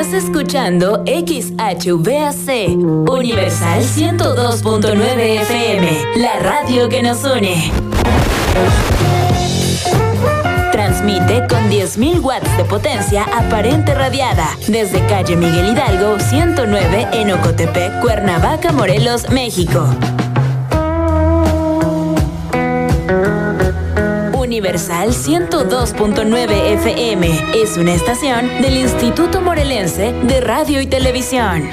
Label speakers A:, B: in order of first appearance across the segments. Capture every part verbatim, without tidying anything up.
A: Estás escuchando X H V A C, Universal ciento dos punto nueve F M, la radio que nos une. Transmite con diez mil watts de potencia aparente radiada desde calle Miguel Hidalgo ciento nueve en Ocotepec, Cuernavaca, Morelos, México. Universal ciento dos punto nueve F M es una estación del Instituto Morelense de Radio y Televisión.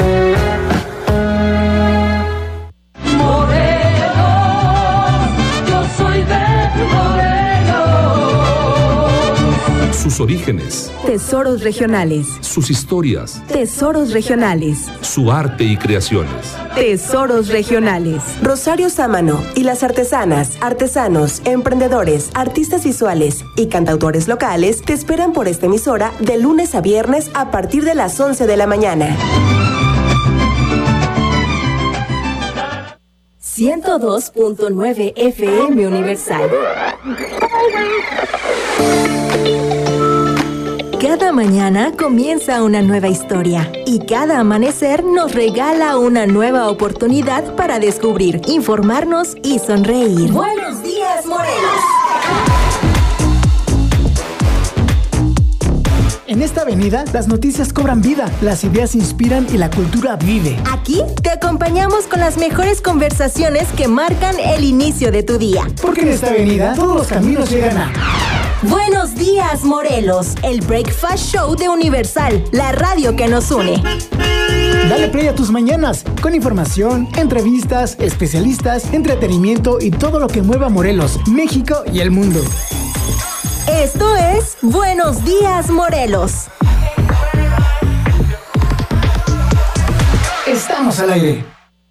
B: Morelos, yo soy de Morelos.
C: Sus orígenes.
D: Tesoros regionales.
C: Sus historias.
D: Tesoros regionales.
C: Su arte y creaciones.
D: Tesoros regionales.
E: Rosario Sámano y las artesanas, artesanos, emprendedores, artistas visuales y cantautores locales te esperan por esta emisora de lunes a viernes a partir de las once de la mañana.
D: ciento dos punto nueve F M Universal. Cada mañana comienza una nueva historia y cada amanecer nos regala una nueva oportunidad para descubrir, informarnos y sonreír. Buenos días, Morelos.
F: En esta avenida, las noticias cobran vida, las ideas inspiran y la cultura vive.
D: Aquí te acompañamos con las mejores conversaciones que marcan el inicio de tu día.
F: Porque en esta avenida todos los caminos llegan a...
D: Buenos días, Morelos, el Breakfast Show de Universal, la radio que nos une.
F: Dale play a tus mañanas, con información, entrevistas, especialistas, entretenimiento y todo lo que mueva a Morelos, México y el mundo.
D: Esto es Buenos días, Morelos.
F: Estamos al aire.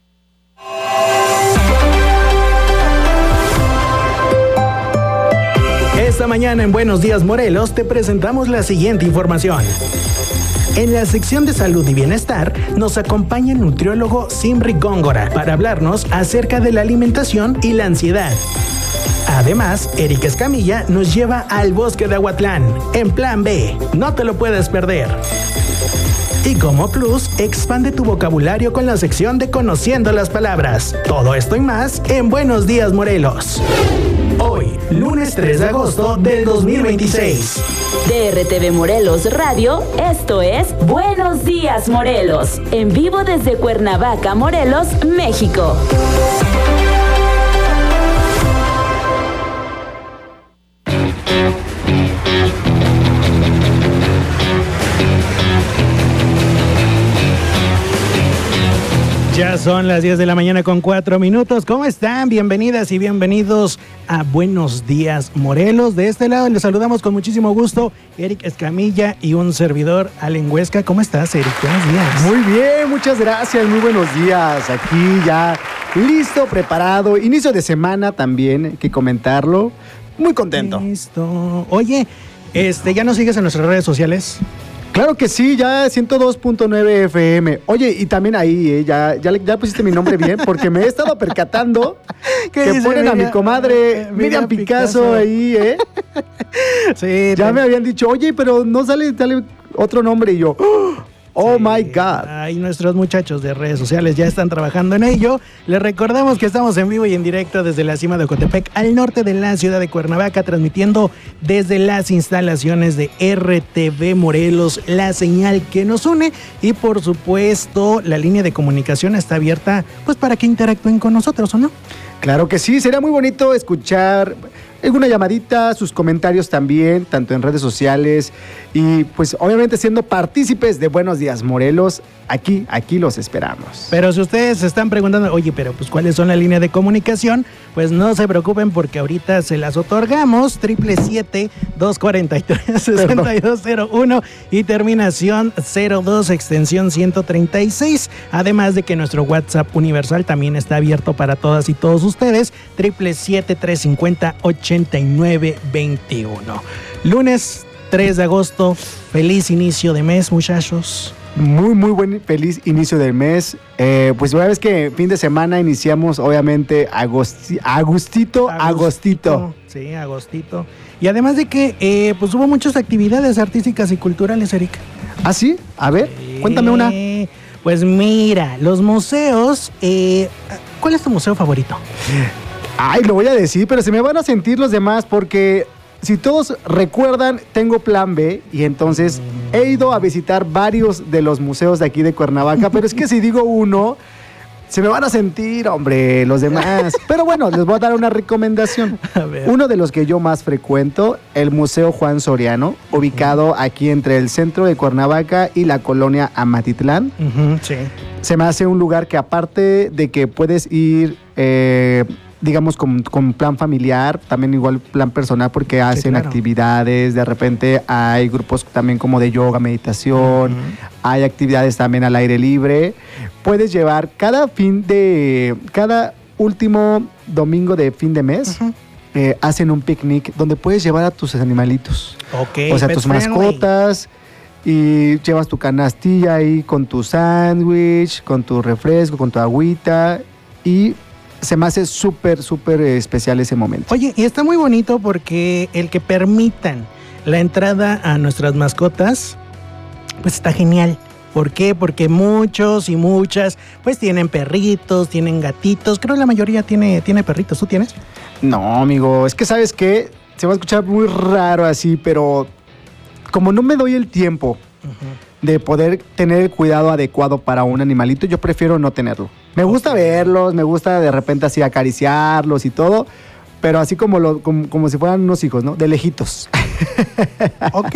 G: Esta mañana en Buenos Días Morelos te presentamos la siguiente información. En la sección de salud y bienestar nos acompaña el nutriólogo Simri Góngora para hablarnos acerca de la alimentación y la ansiedad. Además, Eric Escamilla nos lleva al bosque de Aguatlán, en Plan B. No te lo puedes perder. Y como plus, expande tu vocabulario con la sección de Conociendo las Palabras. Todo esto y más en Buenos Días Morelos. Hoy, lunes tres de agosto del dos mil veintiséis.
A: De R T V Morelos Radio, esto es Buenos Días Morelos, en vivo desde Cuernavaca, Morelos, México.
G: Ya son las diez de la mañana con cuatro minutos. ¿Cómo están? Bienvenidas y bienvenidos a Buenos Días Morelos. De este lado les saludamos con muchísimo gusto Eric Escamilla y un servidor, Allen Huesca. ¿Cómo estás, Eric? Buenos días.
H: Muy bien, muchas gracias. Muy buenos días. Aquí ya listo, preparado. Inicio de semana también, hay que comentarlo. Muy contento.
G: Listo. Oye, este, ¿ya nos sigues en nuestras redes sociales?
H: Claro que sí, ya ciento dos punto nueve F M. Oye, y también ahí, eh, ya, ya, ya pusiste mi nombre bien, porque me he estado percatando que ponen Miriam, a mi comadre Miriam, Miriam Picasso, Picasso ahí, ¿eh? Sí. Ya te... me habían dicho, oye, pero no sale, sale otro nombre, y yo... Oh, sí, my God.
G: Ahí nuestros muchachos de redes sociales ya están trabajando en ello. Les recordamos que estamos en vivo y en directo desde la cima de Ocotepec, al norte de la ciudad de Cuernavaca, transmitiendo desde las instalaciones de R T V Morelos, la señal que nos une. Y por supuesto, la línea de comunicación está abierta pues para que interactúen con nosotros, ¿o no?
H: Claro que sí, sería muy bonito escuchar alguna llamadita, sus comentarios también, tanto en redes sociales y pues obviamente siendo partícipes de Buenos Días Morelos, aquí, aquí los esperamos.
G: Pero si ustedes se están preguntando, oye, pero pues ¿cuáles son las líneas de comunicación? Pues no se preocupen porque ahorita se las otorgamos, triple siete, dos cuatro tres, seis dos cero uno y terminación cero dos, extensión ciento treinta y seis, además de que nuestro WhatsApp universal también está abierto para todas y todos ustedes, triple siete, tres cincuenta, ochenta y nueve veintiuno. Lunes tres de agosto, feliz inicio de mes, muchachos.
H: Muy, muy buen, feliz inicio del mes. Eh, pues una vez que fin de semana iniciamos, obviamente, agosti, agustito, agostito, agostito.
G: Sí, agostito. Y además de que, eh, pues hubo muchas actividades artísticas y culturales, Eric.
H: ¿Ah, sí? A ver.
G: Sí,
H: Cuéntame una.
G: Pues mira, los museos, eh, ¿cuál es tu museo favorito?
H: Ay, lo voy a decir, pero se me van a sentir los demás porque si todos recuerdan, tengo plan B y entonces he ido a visitar varios de los museos de aquí de Cuernavaca, pero es que si digo uno, se me van a sentir, hombre, los demás. Pero bueno, les voy a dar una recomendación. Uno de los que yo más frecuento, el Museo Juan Soriano, ubicado aquí entre el centro de Cuernavaca y la colonia Amatitlán.
G: Uh-huh, sí.
H: Se me hace un lugar que aparte de que puedes ir... Eh, digamos, con, con plan familiar, también igual plan personal, porque hacen sí, claro. actividades, de repente hay grupos también como de yoga, meditación, uh-huh. hay actividades también al aire libre. Puedes llevar cada fin de, cada último domingo de fin de mes, uh-huh. eh, hacen un picnic donde puedes llevar a tus animalitos.
G: Okay,
H: o sea, tus mascotas. Y llevas tu canastilla ahí con tu sándwich, con tu refresco, con tu agüita y... se me hace súper, súper especial ese momento.
G: Oye, y está muy bonito porque el que permitan la entrada a nuestras mascotas, pues está genial. ¿Por qué? Porque muchos y muchas, pues tienen perritos, tienen gatitos. Creo que la mayoría tiene, tiene perritos. ¿Tú tienes?
H: No, amigo. Es que, ¿sabes qué? Se va a escuchar muy raro así, pero como no me doy el tiempo uh-huh. de poder tener el cuidado adecuado para un animalito, yo prefiero no tenerlo. Me gusta okay. verlos, me gusta de repente así acariciarlos y todo, pero así como, lo, como, como si fueran unos hijos, ¿no? De lejitos.
G: Ok.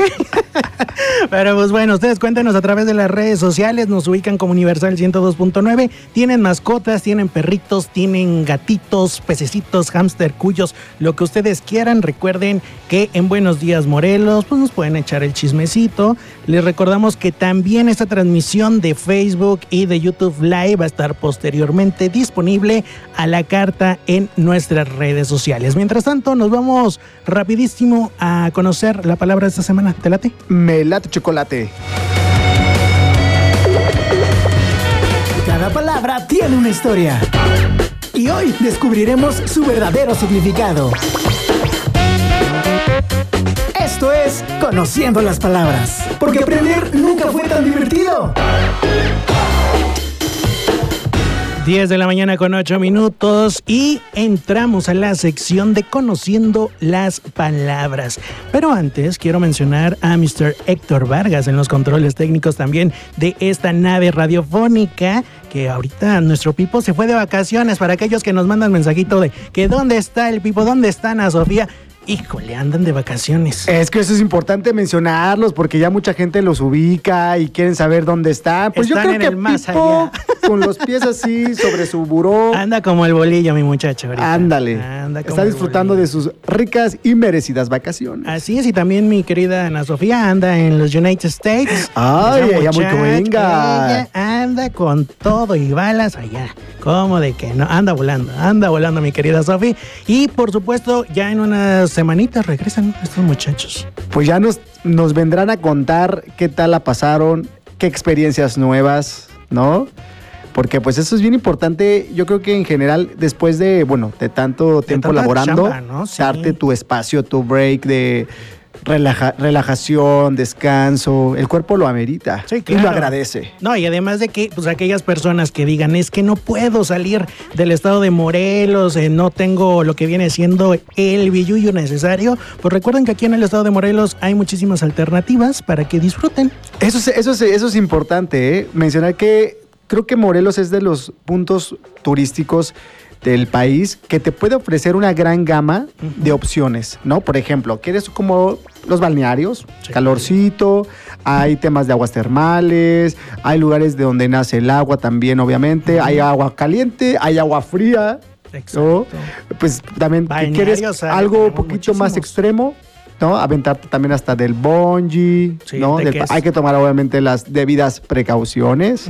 G: Pero pues bueno, ustedes cuéntenos a través de las redes sociales, nos ubican como Universal ciento dos punto nueve, tienen mascotas, tienen perritos, tienen gatitos, pececitos, hámster, cuyos, lo que ustedes quieran. Recuerden que en Buenos Días Morelos, pues nos pueden echar el chismecito. Les recordamos que también esta transmisión de Facebook y de YouTube Live va a estar posteriormente disponible a la carta en nuestras redes sociales. Mientras tanto, nos vamos rapidísimo a conocer la palabra de esta semana. ¿Te late?
H: Me late chocolate.
F: Cada palabra tiene una historia. Y hoy descubriremos su verdadero significado. Esto es Conociendo las Palabras. Porque aprender nunca fue tan divertido.
G: diez de la mañana con ocho minutos y entramos a la sección de Conociendo las Palabras. Pero antes quiero mencionar a mister Héctor Vargas en los controles técnicos también de esta nave radiofónica, que ahorita nuestro Pipo se fue de vacaciones. Para aquellos que nos mandan mensajito de que dónde está el Pipo, dónde está Ana Sofía. Híjole, andan de vacaciones.
H: Es que eso es importante mencionarlos porque ya mucha gente los ubica y quieren saber dónde están. Pues están yo creo en que el más Pipo, allá. Con los pies así sobre su buró.
G: Anda como el bolillo, mi muchacho. Ahorita.
H: Ándale. Anda como Está disfrutando de sus ricas y merecidas vacaciones.
G: Así es, y también mi querida Ana Sofía anda en los United States.
H: Ay, ella muy cominga.
G: Ella anda con todo y balas allá. ¿Cómo de que no? Anda volando, anda volando mi querida Sofía. Y por supuesto, ya en unas semanitas regresan estos muchachos.
H: Pues ya nos, nos vendrán a contar qué tal la pasaron, qué experiencias nuevas, ¿no? Porque pues eso es bien importante. Yo creo que en general, después de, bueno, de tanto de tiempo laborando, chamba, ¿no? Sí. Darte tu espacio, tu break de relaja, relajación, descanso. El cuerpo lo amerita, sí, claro. Y lo agradece.
G: No, y además de que pues aquellas personas que digan, es que no puedo salir del estado de Morelos, eh, no tengo lo que viene siendo el billuyo necesario, pues recuerden que aquí en el estado de Morelos hay muchísimas alternativas para que disfruten.
H: Eso es, eso es, eso es importante, ¿eh? Mencionar que creo que Morelos es de los puntos turísticos del país que te puede ofrecer una gran gama uh-huh. de opciones, ¿no? Por ejemplo, ¿quieres como los balnearios? Sí. Calorcito, hay temas de aguas termales, hay lugares de donde nace el agua también, obviamente, uh-huh. hay agua caliente, hay agua fría, ¿no? Pues también, ¿quieres algo un poquito muchísimos. más extremo? ¿No? Aventarte también hasta del bungee, sí, ¿no? Del, hay que tomar obviamente las debidas precauciones.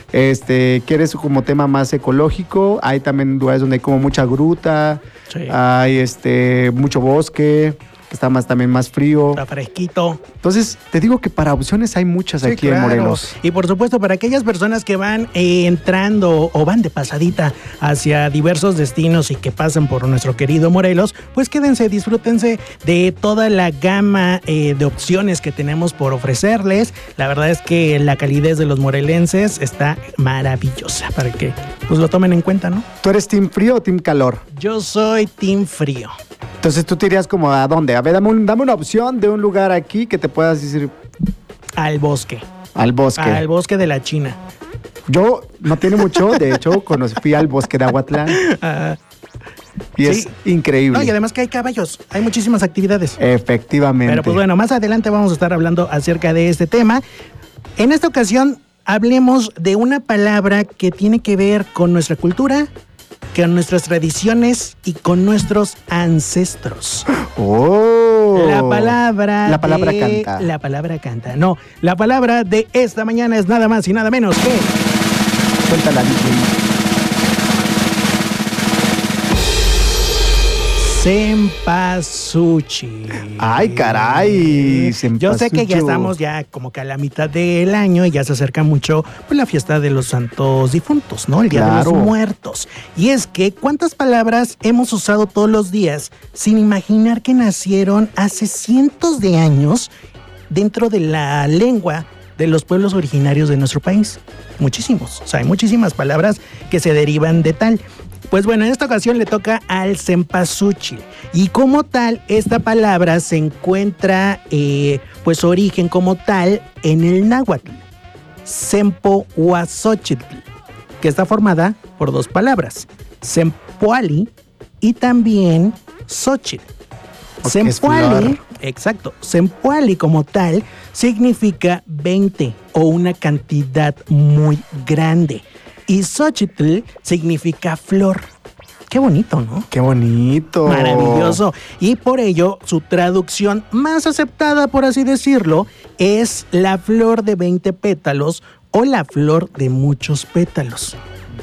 H: Este, ¿quieres como tema más ecológico? Hay también lugares donde hay como mucha gruta, sí. hay este mucho bosque. que está más también más frío.
G: Está fresquito.
H: Entonces, te digo que para opciones hay muchas
G: Sí,
H: aquí
G: claro.
H: en Morelos.
G: Y por supuesto, para aquellas personas que van eh, entrando o van de pasadita hacia diversos destinos y que pasan por nuestro querido Morelos, pues quédense, disfrútense de toda la gama eh, de opciones que tenemos por ofrecerles. La verdad es que la calidez de los morelenses está maravillosa para que pues lo tomen en cuenta, ¿no?
H: ¿Tú eres team frío o team calor?
G: Yo soy team frío.
H: Entonces tú te irías como a dónde? A ver, dame, un, dame una opción de un lugar aquí que te puedas decir
G: Al bosque.
H: al bosque.
G: Al bosque de la China.
H: Yo no tiene mucho, de hecho, conocí, fui al bosque de Aguatlán
G: Ah,
H: y
G: sí.
H: es increíble.
G: no, y además que hay caballos, hay muchísimas actividades.
H: Efectivamente.
G: Pero pues bueno, más adelante vamos a estar hablando acerca de este tema. En esta ocasión hablemos de una palabra que tiene que ver con nuestra cultura, con nuestras tradiciones y con nuestros ancestros.
H: Oh.
G: La palabra
H: La palabra
G: de-
H: canta.
G: La palabra canta. No, la palabra de esta mañana es nada más y nada menos que
H: Suéltala, D J.
G: cempasúchil.
H: Ay, caray,
G: Yo sé que ya
H: cempasúchil.
G: estamos ya como que a la mitad del año y ya se acerca mucho pues, la fiesta de los santos difuntos, ¿no? El Día de
H: Claro.
G: los Muertos. Y es que, ¿cuántas palabras hemos usado todos los días sin imaginar que nacieron hace cientos de años dentro de la lengua de los pueblos originarios de nuestro país? Muchísimos. O sea, hay muchísimas palabras que se derivan de tal. Pues bueno, en esta ocasión le toca al cempasúchil. Y como tal, esta palabra se encuentra, eh, pues su origen como tal, en el náhuatl. Sempohuazochitl, que está formada por dos palabras. Sempoali y también xochitl.
H: Porque es
G: Sempoali,
H: flor.
G: exacto. Sempoali como tal significa veinte o una cantidad muy grande. Y Xochitl significa flor. Qué bonito, ¿no?
H: Qué bonito.
G: Maravilloso. Y por ello, su traducción más aceptada, por así decirlo, es la flor de veinte pétalos o la flor de muchos pétalos.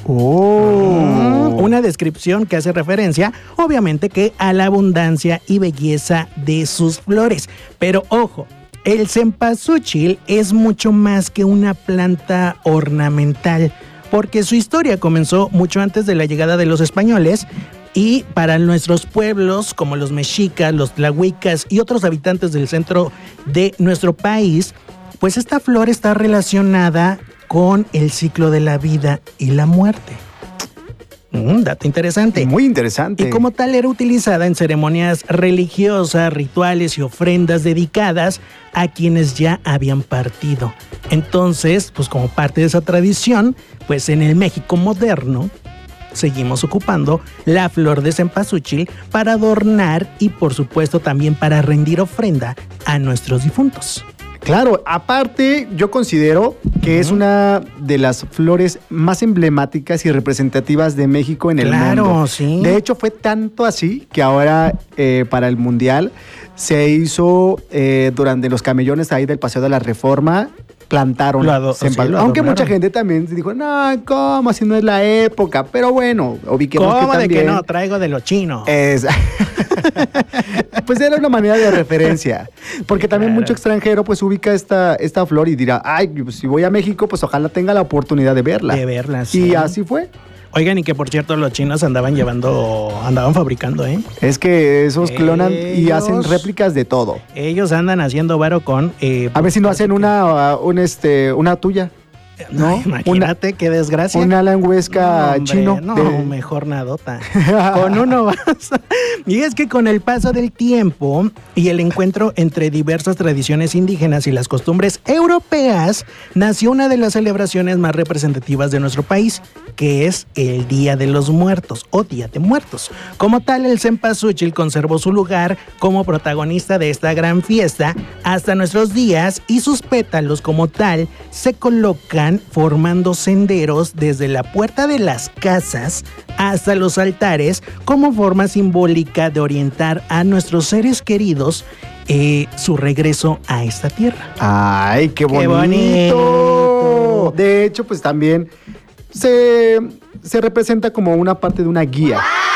H: Oh.
G: Una descripción que hace referencia, obviamente, que a la abundancia y belleza de sus flores. Pero ojo, el cempasúchil es mucho más que una planta ornamental, porque su historia comenzó mucho antes de la llegada de los españoles y para nuestros pueblos como los mexicas, los tlahuicas y otros habitantes del centro de nuestro país, pues esta flor está relacionada con el ciclo de la vida y la muerte. Mm, dato interesante.
H: Muy interesante.
G: Y como tal era utilizada en ceremonias religiosas, rituales y ofrendas dedicadas a quienes ya habían partido. Entonces, pues como parte de esa tradición, pues en el México moderno seguimos ocupando la flor de cempasúchil para adornar y por supuesto también para rendir ofrenda a nuestros difuntos.
H: Claro, aparte yo considero que es una de las flores más emblemáticas y representativas de México en el
G: Claro,
H: mundo.
G: sí.
H: De hecho fue tanto así que ahora eh, para el Mundial se hizo eh, durante los camellones ahí del Paseo de la Reforma, plantaron
G: Lo ado-
H: cempa-
G: sí, lo
H: aunque
G: adornaron.
H: mucha gente también dijo, no, ¿cómo? Así no es la época, pero bueno, ubiquemos que
G: ¿Cómo de
H: también
G: que no? Traigo de lo chino.
H: es pues era una manera de referencia, porque también
G: claro.
H: mucho extranjero pues ubica esta, esta flor y dirá, ay, pues, si voy a México, pues ojalá tenga la oportunidad de verla.
G: De verla, sí.
H: Y así fue.
G: Oigan, y que por cierto los chinos andaban llevando, andaban fabricando, ¿eh?
H: Es que esos clonan y
G: Ellos-
H: hacen réplicas de todo.
G: Ellos andan haciendo varo con... eh,
H: A ver si no hacen una, un este, una tuya.
G: No,
H: ¿no?
G: imagínate qué desgracia.
H: Un Alan Huesca
G: No, hombre,
H: chino.
G: No,
H: de-
G: mejor nadota. Con uno basta. Y es que con el paso del tiempo y el encuentro entre diversas tradiciones indígenas y las costumbres europeas, nació una de las celebraciones más representativas de nuestro país, que es el Día de los Muertos o Día de Muertos. Como tal, el cempasúchil conservó su lugar como protagonista de esta gran fiesta hasta nuestros días y sus pétalos como tal se colocan formando senderos desde la puerta de las casas hasta los altares como forma simbólica de orientar a nuestros seres queridos eh, su regreso a esta tierra.
H: Ay, qué bonito.
G: bonito.
H: De hecho, pues también se, se representa como una parte de una guía.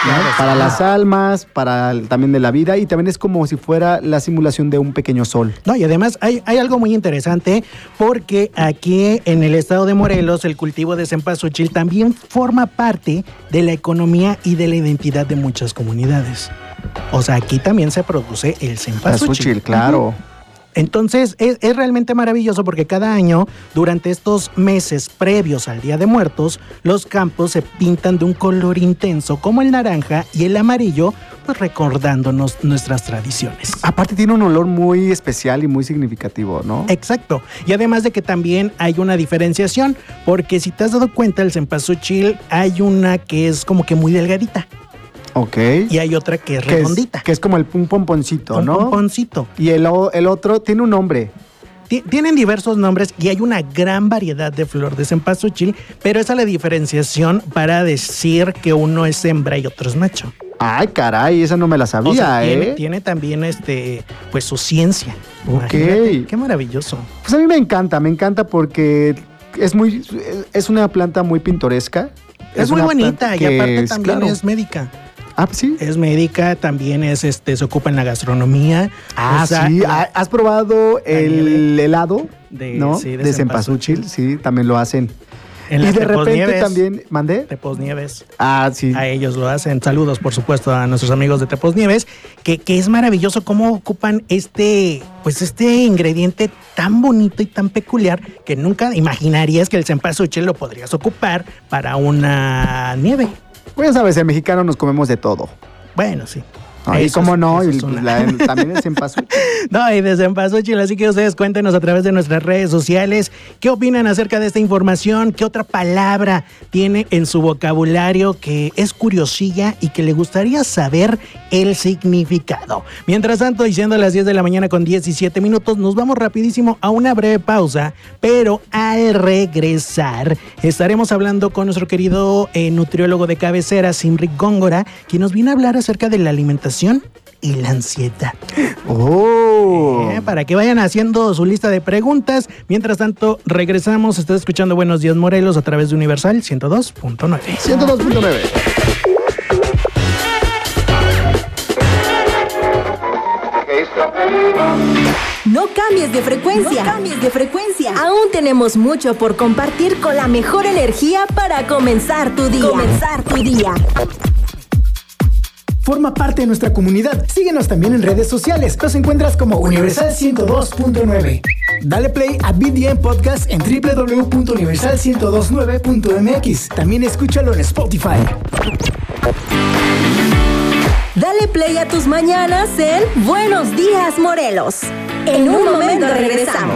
H: Claro, para sí. las almas, para el, también de la vida, y también es como si fuera la simulación de un pequeño sol.
G: No, y además hay, hay algo muy interesante porque aquí en el estado de Morelos el cultivo de cempasúchil también forma parte de la economía y de la identidad de muchas comunidades. O sea, aquí también se produce el cempasúchil.
H: Claro.
G: Uh-huh. Entonces es, es realmente maravilloso porque cada año, durante estos meses previos al Día de Muertos, los campos se pintan de un color intenso como el naranja y el amarillo, pues recordándonos nuestras tradiciones.
H: Aparte tiene un olor muy especial y muy significativo, ¿no?
G: Exacto. Y además de que también hay una diferenciación, porque si te has dado cuenta, el cempasúchil hay una que es como que muy delgadita.
H: Ok.
G: Y hay otra que es redondita.
H: Es, que es como el, un pomponcito,
G: un
H: ¿no?
G: Un pomponcito.
H: Y el, el otro tiene un nombre.
G: T- tienen diversos nombres y hay una gran variedad de flor de cempasúchil, pero esa es la diferenciación para decir que uno es hembra y otro es macho.
H: Ay, caray, esa no me la sabía,
G: o sea,
H: ¿eh?
G: Tiene, tiene también este, pues su ciencia.
H: Ok.
G: Imagínate, qué maravilloso.
H: Pues a mí me encanta, me encanta porque es muy, es una planta muy pintoresca.
G: Es, es muy bonita y aparte es, también claro. es médica.
H: Ah, sí.
G: Es médica, también es este, se ocupa en la gastronomía.
H: Ah, o sea, sí. La, ¿Has probado el helado?
G: De,
H: ¿no?
G: Sí, de,
H: de cempasúchil, sí, también lo hacen.
G: En
H: y
G: las
H: de repente
G: Teposnieves,
H: también, ¿mandé?
G: Teposnieves.
H: Ah, sí.
G: A ellos lo hacen. Saludos, por supuesto, a nuestros amigos de Teposnieves, que, que es maravilloso cómo ocupan este, pues este ingrediente tan bonito y tan peculiar que nunca imaginarías que el cempasúchil lo podrías ocupar para una nieve.
H: Pues sabes, el mexicano nos comemos de todo.
G: Bueno, sí.
H: No, y cómo no, y la, también es cempasúchil.
G: No, y de cempasúchil, así que ustedes cuéntenos a través de nuestras redes sociales qué opinan acerca de esta información, qué otra palabra tiene en su vocabulario que es curiosilla y que le gustaría saber el significado. Mientras tanto, y siendo las diez de la mañana con diecisiete minutos, nos vamos rapidísimo a una breve pausa, pero al regresar estaremos hablando con nuestro querido eh, nutriólogo de cabecera, Simric Góngora, quien nos viene a hablar acerca de la alimentación y la ansiedad.
H: Oh.
G: Eh, para que vayan haciendo su lista de preguntas. Mientras tanto, regresamos. Estás escuchando Buenos Días Morelos a través de Universal ciento dos punto nueve.
H: ciento dos punto nueve.
D: No cambies de frecuencia. No cambies de frecuencia. Aún tenemos mucho por compartir con la mejor energía para comenzar tu día. Comenzar tu día.
F: Forma parte de nuestra comunidad. Síguenos también en redes sociales. Nos encuentras como Universal ciento dos punto nueve. Dale play a B D M Podcast en doble u doble u doble u punto universal ciento veintinueve punto m x. También escúchalo en Spotify.
D: Dale play a tus mañanas en Buenos Días Morelos. En un momento regresamos.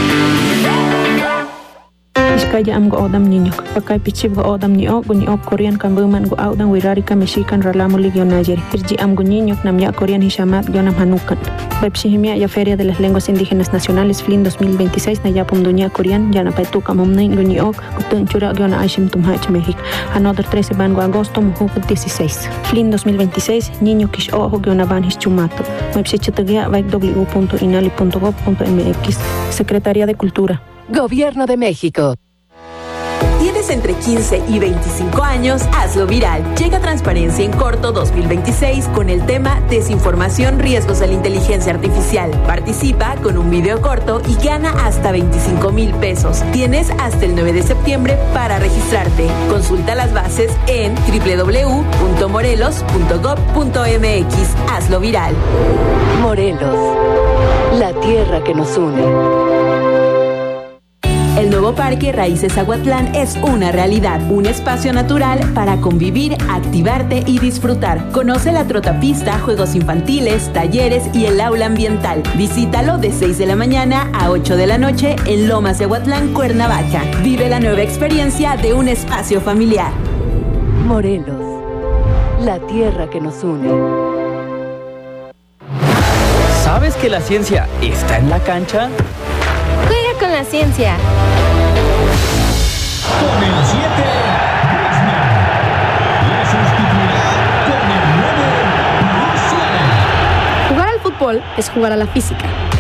I: Iskaya am go odam niño. Pakai pichib go odam niño, go niño Korean kan buman go audan wirari ka Mexican ralamu ligio Niger. Irji am go niño nam ya Korean hishamat go nam hanukan. Webshihimia ya Feria de las Lenguas Indígenas Nacionales F L I N dos mil veintiséis na ya pumdunya Korean ya na paitu kamomnai go niño utun chura go na Aishim tumhach México. Another trece van go agosto mujuk dieciséis. F L I N dos mil veintiséis niño kish ojo go na van hischumato. Webshichetagya vai w w w punto inali punto gov punto m x. Secretaría de Cultura.
J: Gobierno de México.
A: ¿Tienes entre quince y veinticinco años? Hazlo viral. Llega Transparencia en Corto dos mil veintiséis con el tema Desinformación, riesgos de la inteligencia artificial. Participa con un video corto y gana hasta veinticinco mil pesos. Tienes hasta el nueve de septiembre para registrarte. Consulta las bases en doble u doble u doble u punto morelos punto gov punto m x. Hazlo viral.
J: Morelos, la tierra que nos une.
A: El nuevo Parque Raíces Aguatlán es una realidad, un espacio natural para convivir, activarte y disfrutar. Conoce la trotapista, juegos infantiles, talleres y el aula ambiental. Visítalo de seis de la mañana a ocho de la noche en Lomas de Aguatlán, Cuernavaca. Vive la nueva experiencia de un espacio familiar.
J: Morelos, la tierra que nos une.
K: ¿Sabes que la ciencia está en la cancha?
L: Juega con la ciencia.
M: Con el siete, Prisma. La sustituirá con el nueve, Luciana.
L: Jugar al fútbol es jugar a la física.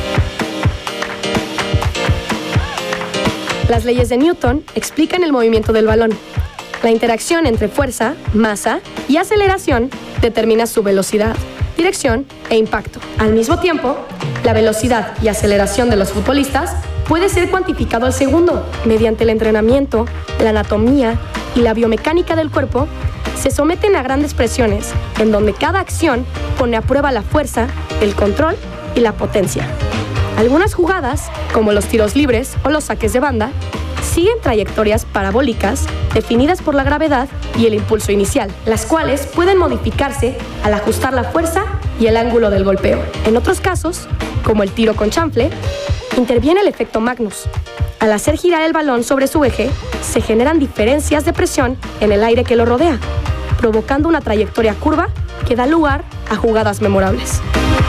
L: Las leyes de Newton explican el movimiento del balón. La interacción entre fuerza, masa y aceleración determina su velocidad, dirección e impacto. Al mismo tiempo, la velocidad y aceleración de los futbolistas puede ser cuantificado al segundo. Mediante el entrenamiento, la anatomía y la biomecánica del cuerpo, se someten a grandes presiones, en donde cada acción pone a prueba la fuerza, el control y la potencia. Algunas jugadas, como los tiros libres o los saques de banda, siguen trayectorias parabólicas definidas por la gravedad y el impulso inicial, las cuales pueden modificarse al ajustar la fuerza y el ángulo del golpeo. En otros casos, como el tiro con chanfle, interviene el efecto Magnus. Al hacer girar el balón sobre su eje, se generan diferencias de presión en el aire que lo rodea, provocando una trayectoria curva que da lugar a jugadas memorables.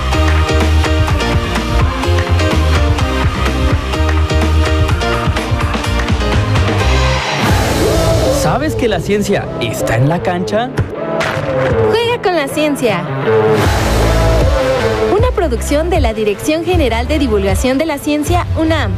K: ¿Sabes que la ciencia está en la cancha?
N: Juega con la ciencia. Una producción de la Dirección General de Divulgación de la Ciencia, UNAM.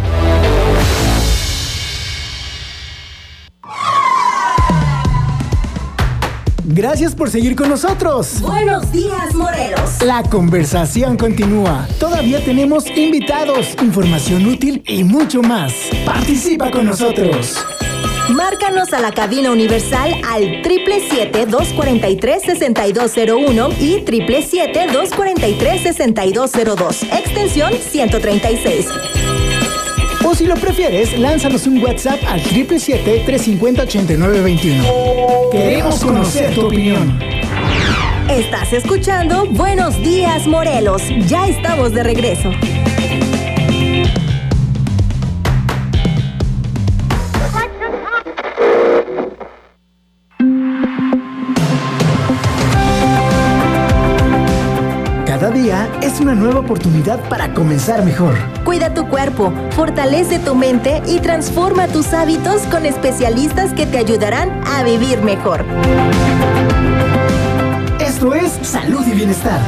F: Gracias por seguir con nosotros.
D: Buenos días, Morelos.
F: La conversación continúa. Todavía tenemos invitados, información útil y mucho más. Participa con nosotros.
D: Márcanos a la cabina universal al siete siete siete, dos cuatro tres, seis dos cero uno y siete siete siete, dos cuatro tres, seis dos cero dos, extensión ciento treinta y seis.
F: O si lo prefieres, lánzanos un WhatsApp al siete siete siete, tres cinco cero, ocho nueve dos uno. Queremos conocer tu opinión.
D: Estás escuchando Buenos Días, Morelos. Ya estamos de regreso.
F: Cada día es una nueva oportunidad para comenzar mejor.
D: Cuida tu cuerpo, fortalece tu mente y transforma tus hábitos con especialistas que te ayudarán a vivir mejor.
F: Esto es Salud y Bienestar.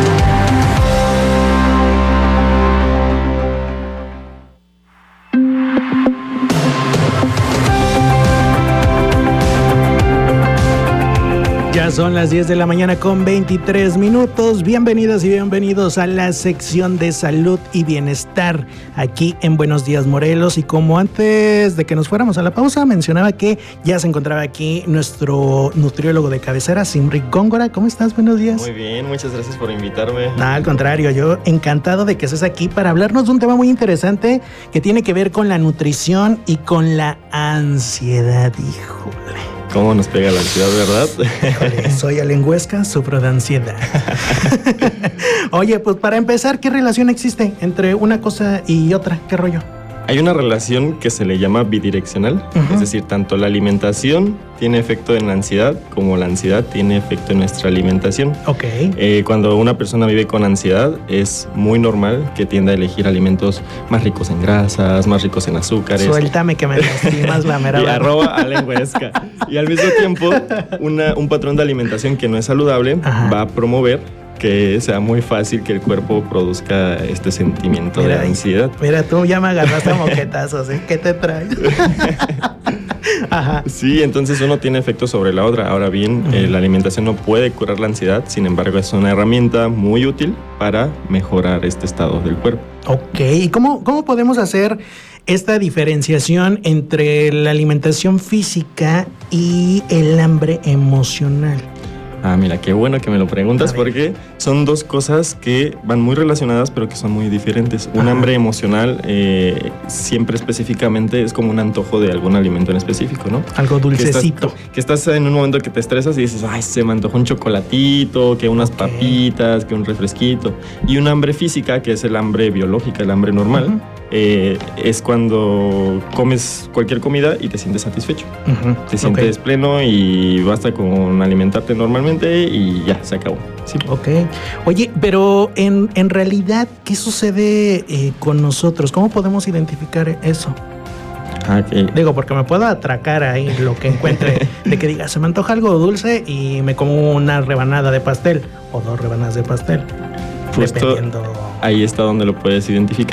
G: Ya son las diez de la mañana con veintitrés minutos. Bienvenidas y bienvenidos a la sección de salud y bienestar aquí en Buenos Días, Morelos. Y como antes de que nos fuéramos a la pausa, mencionaba que ya se encontraba aquí nuestro nutriólogo de cabecera, Simric Góngora. ¿Cómo estás? Buenos días.
O: Muy bien, muchas gracias por invitarme.
G: No, al contrario, yo encantado de que estés aquí para hablarnos de un tema muy interesante que tiene que ver con la nutrición y con la ansiedad. Híjole.
O: ¿Cómo nos pega la ansiedad, verdad?
G: Híjole, soy alengüesca, sufro de ansiedad. Oye, pues para empezar, ¿qué relación existe entre una cosa y otra? ¿Qué rollo?
O: Hay una relación que se le llama bidireccional, uh-huh. Es decir, tanto la alimentación tiene efecto en la ansiedad como la ansiedad tiene efecto en nuestra alimentación.
G: Ok.
O: Eh, cuando una persona vive con ansiedad, es muy normal que tienda a elegir alimentos más ricos en grasas, más ricos en azúcares.
G: Suéltame que me lastimas la mera.
O: Y arroba alengüesca. Y al mismo tiempo, una, un patrón de alimentación que no es saludable, ajá, va a promover que sea muy fácil que el cuerpo produzca este sentimiento mira, de ansiedad.
G: Mira, tú ya me agarraste a moquetazos, ¿eh? ¿Qué te traes?
O: Ajá. Sí, entonces uno tiene efecto sobre la otra. Ahora bien, uh-huh. eh, la alimentación no puede curar la ansiedad, sin embargo es una herramienta muy útil para mejorar este estado del cuerpo.
G: Ok, ¿y cómo, cómo podemos hacer esta diferenciación entre la alimentación física y el hambre emocional?
O: Ah, mira, qué bueno que me lo preguntas porque son dos cosas que van muy relacionadas pero que son muy diferentes. Un Ajá. hambre emocional eh, siempre específicamente es como un antojo de algún alimento en específico, ¿no?
G: Algo dulcecito.
O: Que estás, que estás en un momento que te estresas y dices, ay, se me antojó un chocolatito, que unas okay. papitas, que un refresquito. Y un hambre física, que es el hambre biológica, el hambre normal, uh-huh. eh, es cuando comes cualquier comida y te sientes satisfecho. Uh-huh. Te sientes okay. pleno y basta con alimentarte normalmente y ya, se acabó.
G: Sí. Ok. Oye, pero en, en realidad, ¿qué sucede eh, con nosotros? ¿Cómo podemos identificar eso?
O: Okay.
G: Digo, porque me puedo atracar ahí lo que encuentre, de que diga, se me antoja algo dulce y me como una rebanada de pastel o dos rebanadas de pastel.
O: Justo dependiendo... ahí está donde lo puedes identificar.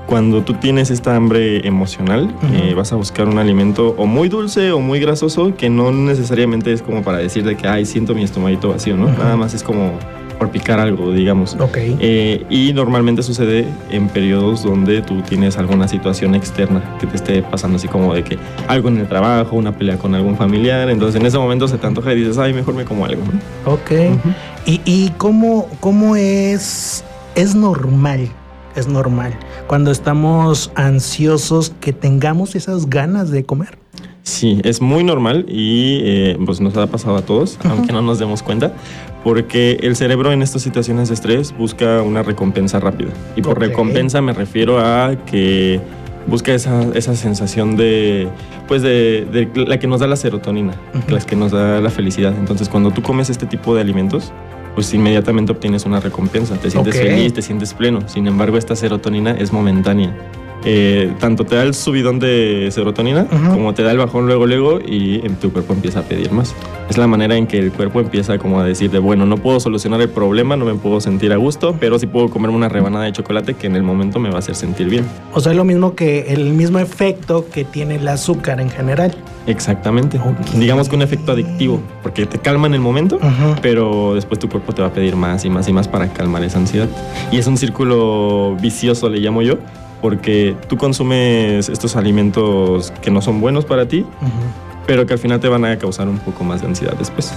O: Cuando tú tienes esta hambre emocional, uh-huh. eh, vas a buscar un alimento o muy dulce o muy grasoso, que no necesariamente es como para decir de que, ay, siento mi estomaguito vacío, ¿no? Uh-huh. Nada más es como por picar algo, digamos.
G: Okay.
O: Eh, y normalmente sucede en periodos donde tú tienes alguna situación externa que te esté pasando, así como de que algo en el trabajo, una pelea con algún familiar, entonces en ese momento se te antoja y dices, ay, mejor me como algo, ¿no?
G: Ok. Uh-huh. ¿Y, y cómo, cómo es, es normal? Es normal cuando estamos ansiosos que tengamos esas ganas de comer.
O: Sí, es muy normal y eh, pues nos ha pasado a todos, uh-huh. aunque no nos demos cuenta, porque el cerebro en estas situaciones de estrés busca una recompensa rápida. Y por okay. recompensa me refiero a que busca esa, esa sensación de, pues de, de la que nos da la serotonina, uh-huh. la que nos da la felicidad. Entonces, cuando tú comes este tipo de alimentos, pues inmediatamente obtienes una recompensa, te sientes okay. feliz, te sientes pleno. Sin embargo, esta serotonina es momentánea. Eh, tanto te da el subidón de serotonina uh-huh. como te da el bajón luego luego y tu cuerpo empieza a pedir más. Es la manera en que el cuerpo empieza como a decir de, bueno, no puedo solucionar el problema, no me puedo sentir a gusto, pero sí puedo comerme una rebanada de chocolate que en el momento me va a hacer sentir bien.
G: O sea, es lo mismo que el mismo efecto que tiene el azúcar en general.
O: Exactamente. Okay. Digamos que un efecto adictivo, porque te calma en el momento, uh-huh. pero después tu cuerpo te va a pedir más y más y más para calmar esa ansiedad. Y es un círculo vicioso, le llamo yo, porque tú consumes estos alimentos que no son buenos para ti, uh-huh. pero que al final te van a causar un poco más de ansiedad después.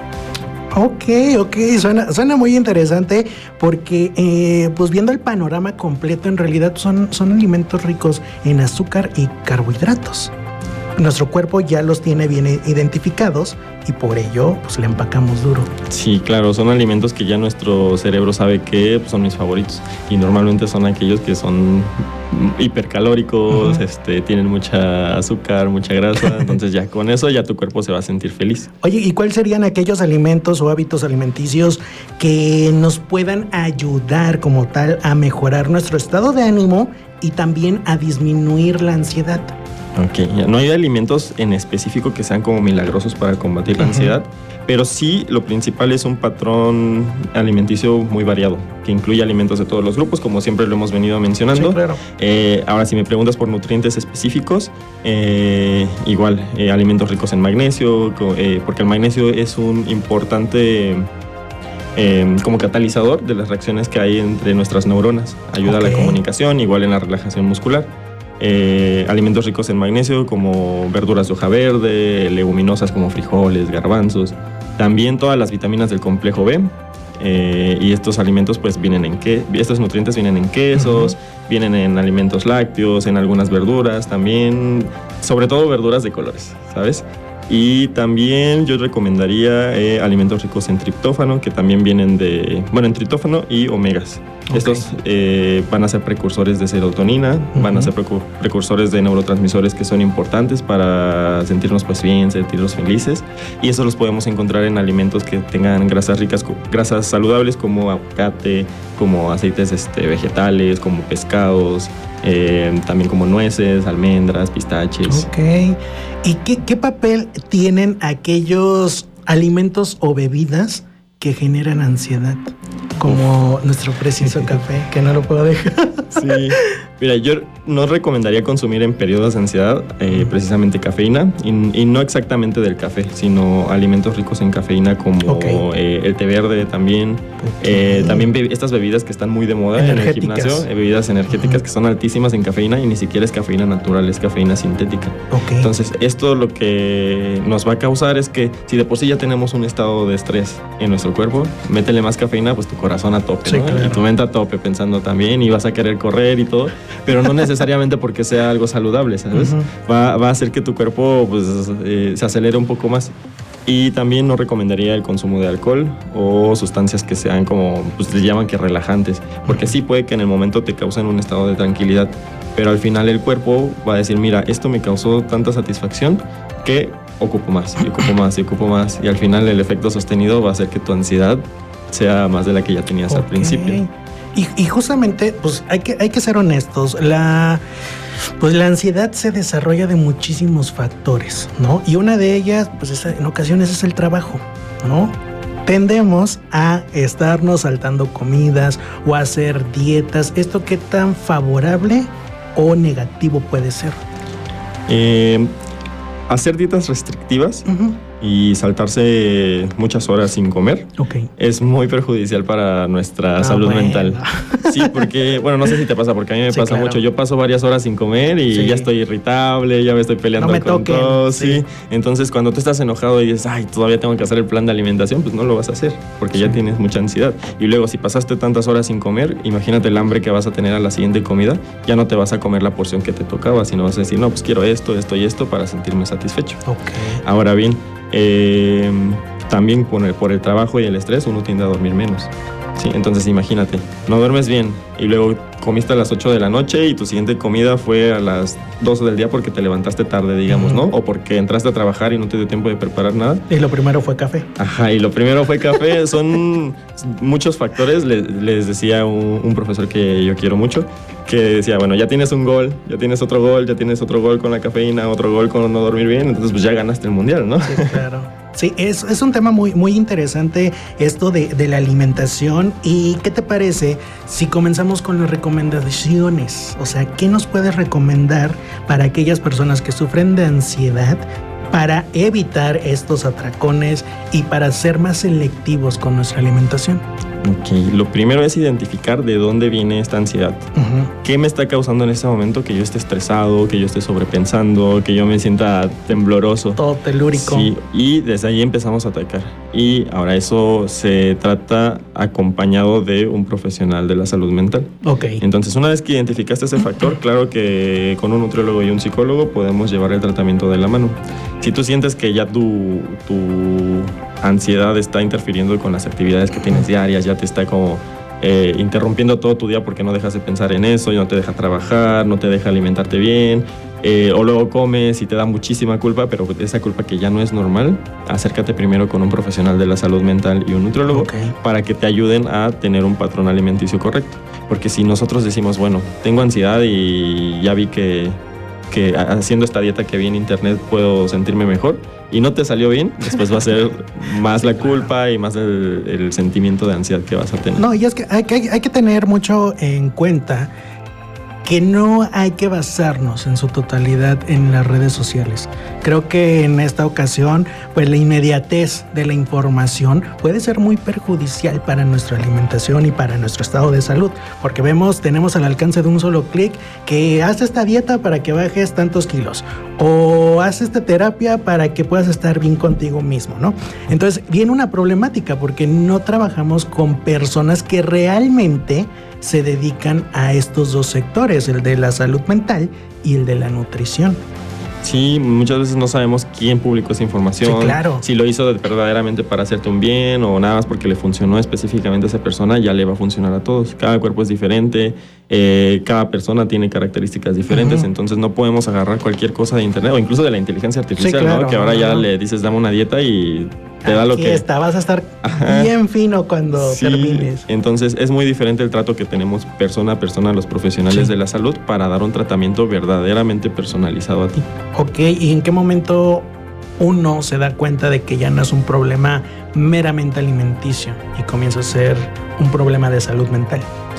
G: Ok, ok, suena, suena muy interesante porque eh, pues viendo el panorama completo, en realidad son, son alimentos ricos en azúcar y carbohidratos. Nuestro cuerpo ya los tiene bien identificados y por ello pues le empacamos duro.
O: Sí, claro, son alimentos que ya nuestro cerebro sabe que pues, son mis favoritos y normalmente son aquellos que son hipercalóricos, uh-huh. este, tienen mucha azúcar, mucha grasa, entonces ya con eso ya tu cuerpo se va a sentir feliz.
G: Oye, ¿y cuáles serían aquellos alimentos o hábitos alimenticios que nos puedan ayudar como tal a mejorar nuestro estado de ánimo y también a disminuir la ansiedad?
O: Ok, no hay alimentos en específico que sean como milagrosos para combatir la uh-huh. ansiedad, pero sí lo principal es un patrón alimenticio muy variado, que incluye alimentos de todos los grupos, como siempre lo hemos venido mencionando.
G: Sí, claro.
O: Eh, ahora, si me preguntas por nutrientes específicos, eh, igual, eh, alimentos ricos en magnesio, eh, porque el magnesio es un importante... Eh, como catalizador de las reacciones que hay entre nuestras neuronas. Ayuda okay. a la comunicación, igual en la relajación muscular. Eh, alimentos ricos en magnesio como verduras de hoja verde, leguminosas como frijoles, garbanzos. También todas las vitaminas del complejo B. Eh, y estos alimentos pues vienen en que estos nutrientes vienen en quesos, uh-huh. vienen en alimentos lácteos, en algunas verduras también, sobre todo verduras de colores, ¿sabes? Y también yo recomendaría eh, alimentos ricos en triptófano, que también vienen de, bueno, en triptófano y omegas. Okay. Estos eh, van a ser precursores de serotonina, uh-huh. van a ser precu- precursores de neurotransmisores que son importantes para sentirnos pues bien, sentirnos felices. Y eso los podemos encontrar en alimentos que tengan grasas ricas, grasas saludables como aguacate, como aceites este, vegetales, como pescados, eh, también como nueces, almendras, pistaches.
G: Ok. ¿Y qué, qué papel tienen aquellos alimentos o bebidas que generan ansiedad? Como nuestro preciso café, que no lo puedo dejar.
O: Sí. Mira, yo no recomendaría consumir en periodos de ansiedad eh, precisamente cafeína, y, y no exactamente del café, sino alimentos ricos en cafeína como okay. eh, el té verde también. Okay. Eh, también be- estas bebidas que están muy de moda en el gimnasio, eh, bebidas energéticas uh-huh. que son altísimas en cafeína y ni siquiera es cafeína natural, es cafeína sintética.
G: Okay.
O: Entonces, esto lo que nos va a causar es que si de por sí ya tenemos un estado de estrés en nuestro cuerpo, métele más cafeína, pues tu corazón a tope, sí, ¿no? Claro. Y tu mente a tope pensando también y vas a querer correr y todo, pero no necesariamente porque sea algo saludable, ¿sabes? Uh-huh. Va, va a hacer que tu cuerpo pues, eh, se acelere un poco más. Y también no recomendaría el consumo de alcohol o sustancias que sean como, pues le llaman que relajantes, porque sí puede que en el momento te causen un estado de tranquilidad, pero al final el cuerpo va a decir, mira, esto me causó tanta satisfacción que ocupo más, y ocupo más, y ocupo más, y al final el efecto sostenido va a hacer que tu ansiedad sea más de la que ya tenías okay. al principio.
G: Y, y justamente, pues hay que, hay que ser honestos, la, pues la ansiedad se desarrolla de muchísimos factores, ¿no? Y una de ellas, pues es, en ocasiones es el trabajo, ¿no? tendemos a estarnos saltando comidas o a hacer dietas. ¿Esto qué tan favorable o negativo puede ser?
O: Eh, hacer dietas restrictivas uh-huh. y saltarse muchas horas sin comer
G: okay.
O: es muy perjudicial para nuestra ah, salud bueno. mental. Sí, porque, bueno, no sé si te pasa, porque a mí me sí, pasa claro. mucho. Yo paso varias horas sin comer y sí. ya estoy irritable, ya me estoy peleando
G: no me
O: con
G: toquen,
O: todo.
G: Sí.
O: Sí. Entonces, cuando tú estás enojado y dices, ay, todavía tengo que hacer el plan de alimentación, pues no lo vas a hacer, porque sí. ya tienes mucha ansiedad. Y luego, si pasaste tantas horas sin comer, imagínate el hambre que vas a tener a la siguiente comida, ya no te vas a comer la porción que te tocaba, sino vas a decir, no, pues quiero esto, esto y esto para sentirme satisfecho.
G: Okay.
O: Ahora bien, eh, también por el, por el trabajo y el estrés uno tiende a dormir menos. Sí, entonces imagínate, no duermes bien y luego comiste a las ocho de la noche y tu siguiente comida fue a las doce del día porque te levantaste tarde, digamos, uh-huh. ¿no? O porque entraste a trabajar y no te dio tiempo de preparar nada.
G: Y lo primero fue café.
O: Ajá, y lo primero fue café. Son muchos factores. Les, les decía un, un profesor que yo quiero mucho, que decía, bueno, ya tienes un gol, ya tienes otro gol, ya tienes otro gol con la cafeína, otro gol con no dormir bien, entonces pues ya ganaste el mundial, ¿no?
G: Sí, claro. Sí, es, es un tema muy, muy interesante esto de, de la alimentación. ¿Y qué te parece si comenzamos con las recomendaciones? O sea, ¿qué nos puedes recomendar para aquellas personas que sufren de ansiedad para evitar estos atracones y para ser más selectivos con nuestra alimentación?
O: Ok, lo primero es identificar de dónde viene esta ansiedad. Uh-huh. ¿Qué me está causando en este momento que yo esté estresado, que yo esté sobrepensando, que yo me sienta tembloroso?
G: Todo telúrico.
O: Sí, y desde ahí empezamos a atacar. Y ahora eso se trata acompañado de un profesional de la salud mental.
G: Ok.
O: Entonces, una vez que identificaste ese factor, claro que con un nutriólogo y un psicólogo podemos llevar el tratamiento de la mano. Si tú sientes que ya tu, tu ansiedad está interfiriendo con las actividades que tienes diarias, ya te está como eh, interrumpiendo todo tu día porque no dejas de pensar en eso, y no te deja trabajar, no te deja alimentarte bien, eh, o luego comes y te da muchísima culpa, pero esa culpa que ya no es normal, acércate primero con un profesional de la salud mental y un nutriólogo
G: okay.
O: para que te ayuden a tener un patrón alimenticio correcto. Porque si nosotros decimos, bueno, tengo ansiedad y ya vi que que haciendo esta dieta que vi en internet puedo sentirme mejor y no te salió bien, después va a ser más la culpa y más el, el sentimiento de ansiedad que vas a tener.
G: No, y es que hay, hay, hay que tener mucho en cuenta que no hay que basarnos en su totalidad en las redes sociales. Creo que en esta ocasión, pues la inmediatez de la información puede ser muy perjudicial para nuestra alimentación y para nuestro estado de salud, porque vemos, tenemos al alcance de un solo clic que haz esta dieta para que bajes tantos kilos, o haz esta terapia para que puedas estar bien contigo mismo, ¿no? Entonces viene una problemática porque no trabajamos con personas que realmente se dedican a estos dos sectores, el de la salud mental y el de la nutrición.
O: Sí, muchas veces no sabemos quién publicó esa información.
G: Sí, claro.
O: Si lo hizo verdaderamente para hacerte un bien o nada más porque le funcionó específicamente a esa persona, ya le va a funcionar a todos. Cada cuerpo es diferente, eh, cada persona tiene características diferentes, uh-huh. entonces no podemos agarrar cualquier cosa de internet o incluso de la inteligencia artificial, sí, claro, ¿no? Que ahora uh-huh. ya le dices, dame una dieta y te da lo
G: Aquí
O: que...
G: está, vas a estar Ajá. bien fino cuando
O: sí.
G: termines.
O: Entonces es muy diferente el trato que tenemos persona a persona, los profesionales sí. de la salud, para dar un tratamiento verdaderamente personalizado a ti.
G: Ok, ¿y en qué momento uno se da cuenta de que ya no es un problema meramente alimenticio y comienza a ser un problema de salud mental?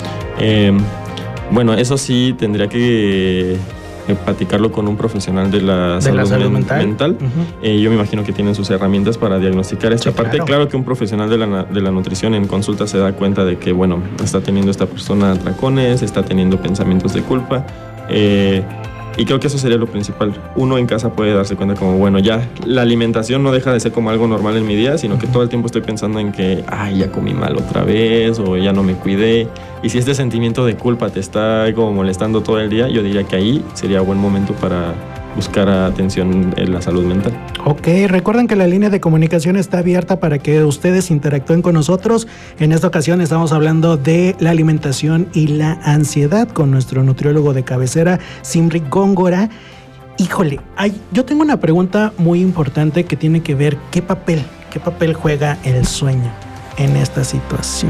O: Eh, bueno, eso sí tendría que... platicarlo con un profesional de la,
G: de
O: salud,
G: la salud mental,
O: mental. Uh-huh. eh, yo me imagino que tienen sus herramientas para diagnosticar esta sí, parte. Claro. claro que un profesional de la, de la nutrición en consulta se da cuenta de que, bueno, está teniendo esta persona atracones, está teniendo pensamientos de culpa, eh, y creo que eso sería lo principal. Uno en casa puede darse cuenta como, bueno, ya la alimentación no deja de ser como algo normal en mi día, sino que todo el tiempo estoy pensando en que, ay, ya comí mal otra vez, o ya no me cuidé. Y si este sentimiento de culpa te está como molestando todo el día, yo diría que ahí sería buen momento para buscar atención en la salud mental.
G: Ok, recuerden que la línea de comunicación está abierta para que ustedes interactúen con nosotros. En esta ocasión estamos hablando de la alimentación y la ansiedad con nuestro nutriólogo de cabecera, Simri Góngora. Híjole, hay, yo tengo una pregunta muy importante que tiene que ver qué papel, qué papel juega el sueño en esta situación.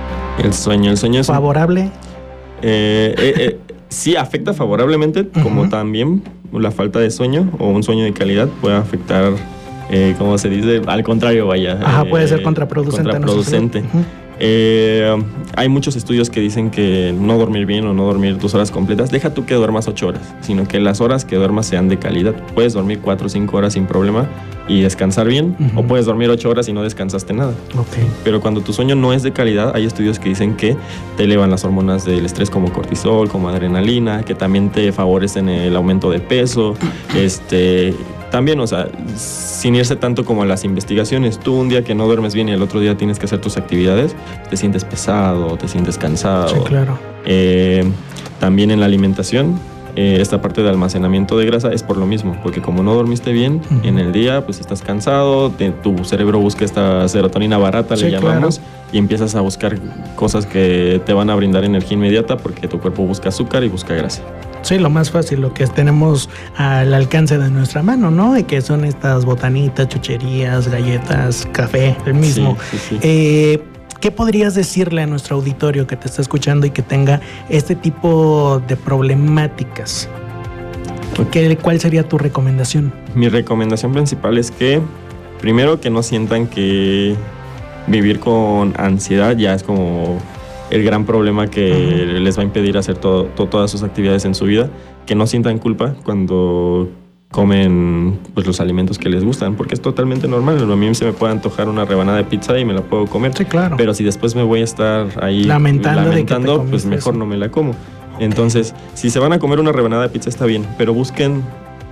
O: El sueño, el sueño es...
G: ¿Favorable?
O: Eh, eh, eh, sí, afecta favorablemente, uh-huh. como también la falta de sueño o un sueño de calidad puede afectar eh, ¿cómo se dice? Al contrario, vaya.
G: Ajá,
O: eh,
G: puede ser contraproducente.
O: Contraproducente. Eh, hay muchos estudios que dicen que no dormir bien o no dormir tus horas completas, deja tú que duermas ocho horas, sino que las horas que duermas sean de calidad. Puedes dormir cuatro o cinco horas sin problema y descansar bien, uh-huh. o puedes dormir ocho horas y no descansaste nada.
G: Okay.
O: Pero cuando tu sueño no es de calidad, hay estudios que dicen que te elevan las hormonas del estrés como cortisol, como adrenalina, que también te favorecen el aumento de peso, este... También, o sea, sin irse tanto como a las investigaciones, tú un día que no duermes bien y el otro día tienes que hacer tus actividades, te sientes pesado, te sientes cansado.
G: Sí, claro.
O: Eh, también en la alimentación, eh, esta parte de almacenamiento de grasa es por lo mismo, porque como no dormiste bien, uh-huh. en el día pues estás cansado, te, tu cerebro busca esta serotonina barata, sí, le llamamos, claro. y empiezas a buscar cosas que te van a brindar energía inmediata porque tu cuerpo busca azúcar y busca grasa.
G: Sí, lo más fácil, lo que tenemos al alcance de nuestra mano, ¿no? Y que son estas botanitas, chucherías, galletas, café, el mismo.
O: Sí, sí, sí.
G: Eh, ¿Qué podrías decirle a nuestro auditorio que te está escuchando y que tenga este tipo de problemáticas? ¿Qué, ¿Cuál sería tu recomendación?
O: Mi recomendación principal es que, primero, que no sientan que vivir con ansiedad ya es como el gran problema que uh-huh. les va a impedir hacer todo, to, todas sus actividades en su vida, que no sientan culpa cuando comen pues, los alimentos que les gustan, porque es totalmente normal. A mí se me puede antojar una rebanada de pizza y me la puedo comer,
G: sí, claro.
O: pero si después me voy a estar ahí
G: lamentando,
O: lamentando
G: de que
O: pues mejor
G: eso.
O: no me la como. Okay. Entonces, si se van a comer una rebanada de pizza está bien, pero busquen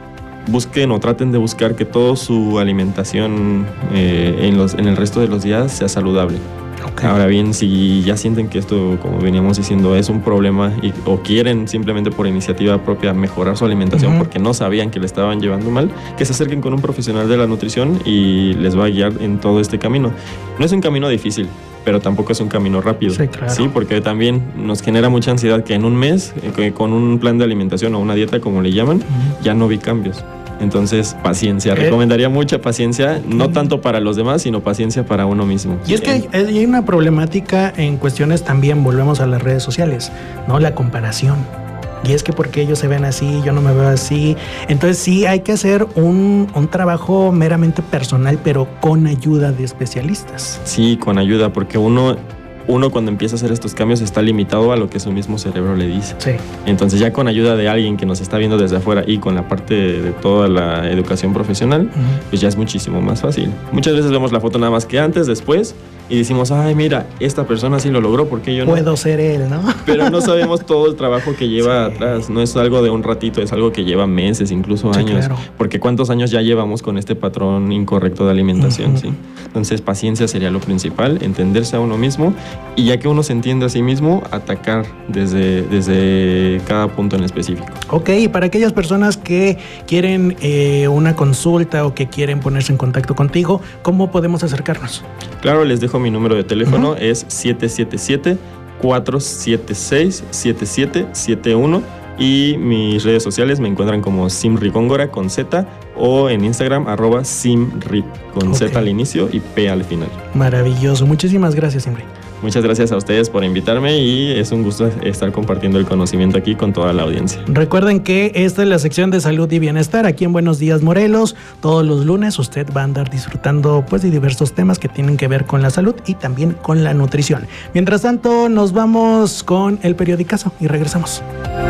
O: busquen o traten de buscar que toda su alimentación eh, en, los, en el resto de los días sea saludable. Okay. Ahora bien, si ya sienten que esto, como veníamos diciendo, es un problema y, o quieren simplemente por iniciativa propia mejorar su alimentación uh-huh. porque no sabían que le estaban llevando mal, que se acerquen con un profesional de la nutrición y les va a guiar en todo este camino. No es un camino difícil, pero tampoco es un camino rápido.
G: Sí, claro.
O: Sí, porque también nos genera mucha ansiedad que en un mes, eh, con un plan de alimentación o una dieta, como le llaman, uh-huh. ya no vi cambios. Entonces, paciencia. ¿Qué? Recomendaría mucha paciencia, no tanto para los demás, sino paciencia para uno mismo.
G: Y es que hay, hay una problemática en cuestiones también, volvemos a las redes sociales, ¿no? La comparación. Y es que porque ellos se ven así, yo no me veo así. Entonces sí hay que hacer un, un trabajo meramente personal, pero con ayuda de especialistas.
O: Sí, con ayuda, porque uno... Uno cuando empieza a hacer estos cambios está limitado a lo que su mismo cerebro le dice.
G: Sí.
O: Entonces ya con ayuda de alguien que nos está viendo desde afuera y con la parte de toda la educación profesional, uh-huh. pues ya es muchísimo más fácil. Muchas veces vemos la foto nada más que antes, después, y decimos, ay, mira, esta persona sí lo logró, ¿por qué yo no?
G: Puedo ser él, ¿no?
O: Pero no sabemos todo el trabajo que lleva sí. atrás. No es algo de un ratito, es algo que lleva meses, incluso
G: sí,
O: años.
G: Claro.
O: Porque ¿cuántos años ya llevamos con este patrón incorrecto de alimentación? Uh-huh. ¿sí? Entonces, paciencia sería lo principal, entenderse a uno mismo, y ya que uno se entiende a sí mismo, atacar desde, desde cada punto en específico.
G: Ok, y para aquellas personas que quieren eh, una consulta o que quieren ponerse en contacto contigo, ¿cómo podemos acercarnos?
O: Claro, les dejo mi número de teléfono, uh-huh. es siete siete siete, cuatro siete seis, siete siete siete uno y mis redes sociales me encuentran como Simri Góngora con Z o en Instagram arroba Simri con okay. Z al inicio y P al final.
G: Maravilloso, muchísimas gracias, Simri.
O: Muchas gracias a ustedes por invitarme y es un gusto estar compartiendo el conocimiento aquí con toda la audiencia.
G: Recuerden que esta es la sección de salud y bienestar aquí en Buenos Días Morelos. Todos los lunes usted va a andar disfrutando pues de diversos temas que tienen que ver con la salud y también con la nutrición. Mientras tanto, nos vamos con el periodicazo y regresamos.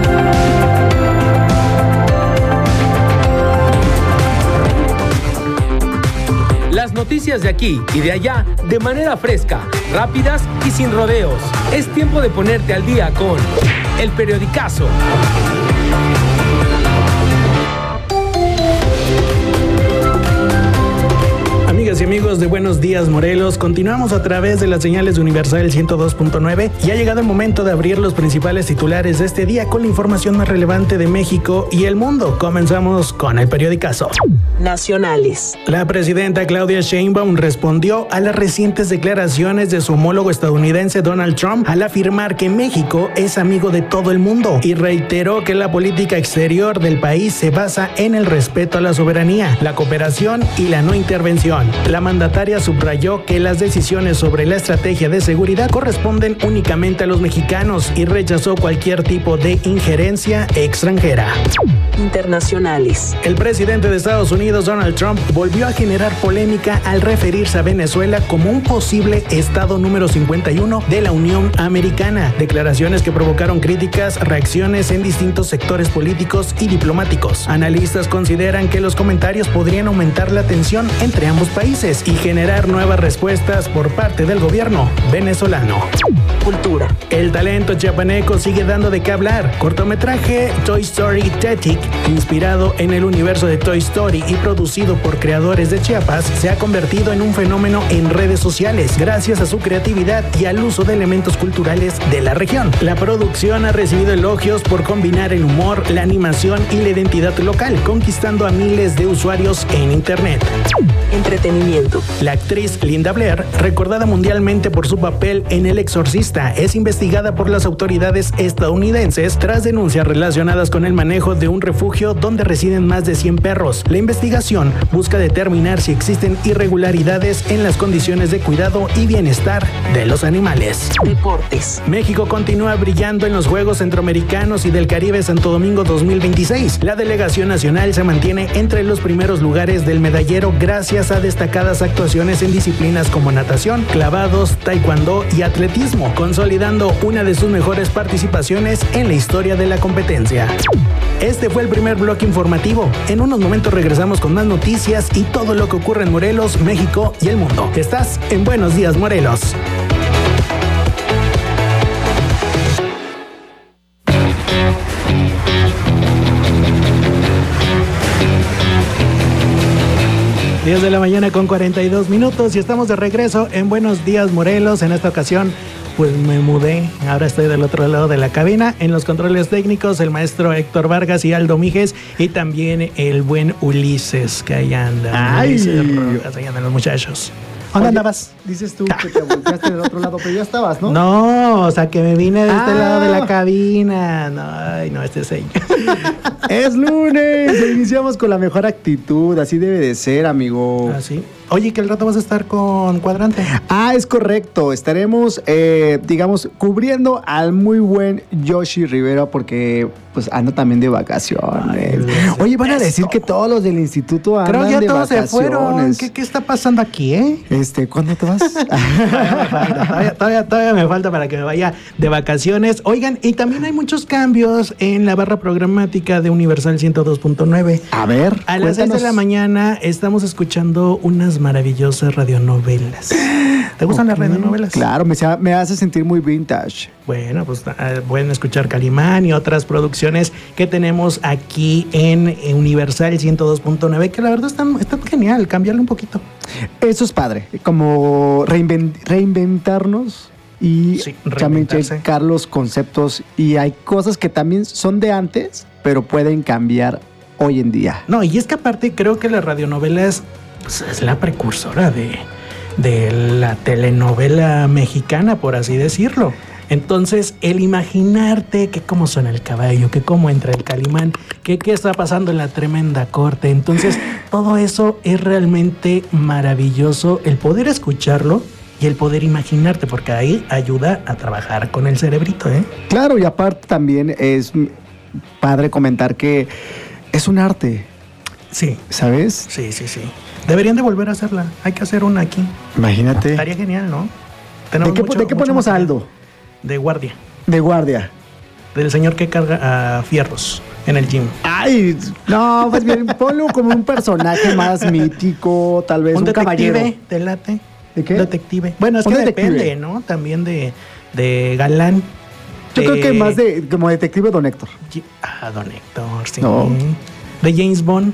P: Las noticias de aquí y de allá de manera fresca, rápidas y sin rodeos. Es tiempo de ponerte al día con El Periodicazo.
G: Amigas y amigos de Buenos Días Morelos, continuamos a través de las señales de Universal ciento dos punto nueve y ha llegado el momento de abrir los principales titulares de este día con la información más relevante de México y el mundo. Comenzamos con el periodicazo.
E: Nacionales.
G: La presidenta Claudia Sheinbaum respondió a las recientes declaraciones de su homólogo estadounidense Donald Trump al afirmar que México es amigo de todo el mundo y reiteró que la política exterior del país se basa en el respeto a la soberanía, la cooperación y la no intervención. La mandataria subrayó que las decisiones sobre la estrategia de seguridad corresponden únicamente a los mexicanos y rechazó cualquier tipo de injerencia extranjera.
Q: Internacionales.
G: El presidente de Estados Unidos, Donald Trump, volvió a generar polémica al referirse a Venezuela como un posible estado número cincuenta y uno de la Unión Americana. Declaraciones que provocaron críticas, reacciones en distintos sectores políticos y diplomáticos. Analistas consideran que los comentarios podrían aumentar la tensión entre ambos países y generar nuevas respuestas por parte del gobierno venezolano.
Q: Cultura.
G: El talento chiapaneco sigue dando de qué hablar. Cortometraje Toy Story Tetic, inspirado en el universo de Toy Story y producido por creadores de Chiapas, se ha convertido en un fenómeno en redes sociales gracias a su creatividad y al uso de elementos culturales de la región. La producción ha recibido elogios por combinar el humor, la animación y la identidad local, conquistando a miles de usuarios en internet.
Q: Entretenimiento.
G: La actriz Linda Blair, recordada mundialmente por su papel en El Exorcista, es investigada por las autoridades estadounidenses tras denuncias relacionadas con el manejo de un refugio donde residen más de cien perros. La investigación busca determinar si existen irregularidades en las condiciones de cuidado y bienestar de los animales.
Q: Deportes.
G: México continúa brillando en los Juegos Centroamericanos y del Caribe Santo Domingo dos mil veintiséis. La delegación nacional se mantiene entre los primeros lugares del medallero gracias a destacadas actuaciones en disciplinas como natación, clavados, taekwondo y atletismo, consolidando una de sus mejores participaciones en la historia de la competencia. Este fue el primer bloque informativo. En unos momentos regresamos con más noticias y todo lo que ocurre en Morelos, México y el mundo. Estás en Buenos Días, Morelos. diez de la mañana con cuarenta y dos minutos y estamos de regreso en Buenos Días, Morelos. En esta ocasión pues me mudé, ahora estoy del otro lado de la cabina. En los controles técnicos el maestro Héctor Vargas y Aldo Míguez y también el buen Ulises, que ahí anda.
H: Ay.
G: Ulises Rojas, ahí andan los muchachos.
H: ¿Dónde andabas? Dices tú que te volteaste del otro lado, pero ya estabas, ¿no?
G: No, o sea, que me vine de este
H: Ah.
G: lado de la cabina. No, ay, no, este es ella.
H: Es lunes, iniciamos con la mejor actitud, así debe de ser, amigo.
G: Ah, sí. Oye, que el rato vas a estar con Cuadrante.
H: Ah, es correcto. Estaremos, eh, digamos, cubriendo al muy buen Yoshi Rivera porque pues anda también de vacaciones.
G: Ay,
H: Oye, van a
G: esto.
H: decir que todos los del instituto andan
G: Creo ya
H: de
G: todos
H: vacaciones.
G: se fueron. ¿Qué, ¿Qué está pasando aquí, eh?
H: Este, ¿cuándo te vas?
G: Todavía me falta, todavía, todavía, todavía me falta para que me vaya de vacaciones. Oigan, y también hay muchos cambios en la barra programática de Universal ciento dos punto nueve.
H: A ver,
G: A las seis de la mañana estamos escuchando unas maravillosas radionovelas. ¿Te gustan
H: Ok.
G: las radionovelas?
H: Claro, me, sa- me hace sentir muy vintage.
G: Bueno, pues eh, pueden escuchar Calimán y otras producciones que tenemos aquí en eh, Universal ciento dos punto nueve, que la verdad están, están genial, cambiarle un poquito.
H: Eso es padre, como reinven- reinventarnos y
G: Sí,
H: también
G: reinventarse.
H: checar los conceptos. Y hay cosas que también son de antes, pero pueden cambiar hoy en día.
G: No, y es que aparte creo que la radionovela es, pues, es la precursora de, de la telenovela mexicana, por así decirlo. Entonces, el imaginarte que cómo suena el caballo, que cómo entra el Calimán, que qué está pasando en la tremenda corte. Entonces, todo eso es realmente maravilloso, el poder escucharlo y el poder imaginarte, porque ahí ayuda a trabajar con el cerebrito, ¿eh?
H: Claro, y aparte también es padre comentar que es un arte.
G: Sí.
H: ¿Sabes?
G: Sí, sí, sí. Deberían de volver a hacerla. Hay que hacer una aquí.
H: Imagínate.
G: Estaría genial, ¿no?
H: ¿De qué,
G: mucho-
H: de qué
G: mucho
H: ponemos a
G: material.
H: Aldo?
G: De guardia.
H: De guardia.
G: Del señor que carga a fierros en el gym.
H: Ay, no, pues bien, ponlo como un personaje más mítico, tal vez un,
G: un detective,
H: caballero.
G: ¿te late?
H: ¿De qué?
G: Detective. Bueno, es
H: Un
G: que
H: detective.
G: depende, ¿no? También de, de galán.
H: Yo
G: de-
H: creo que más de como detective Don Héctor.
G: Ah, Don Héctor, sí.
H: No.
G: De James Bond.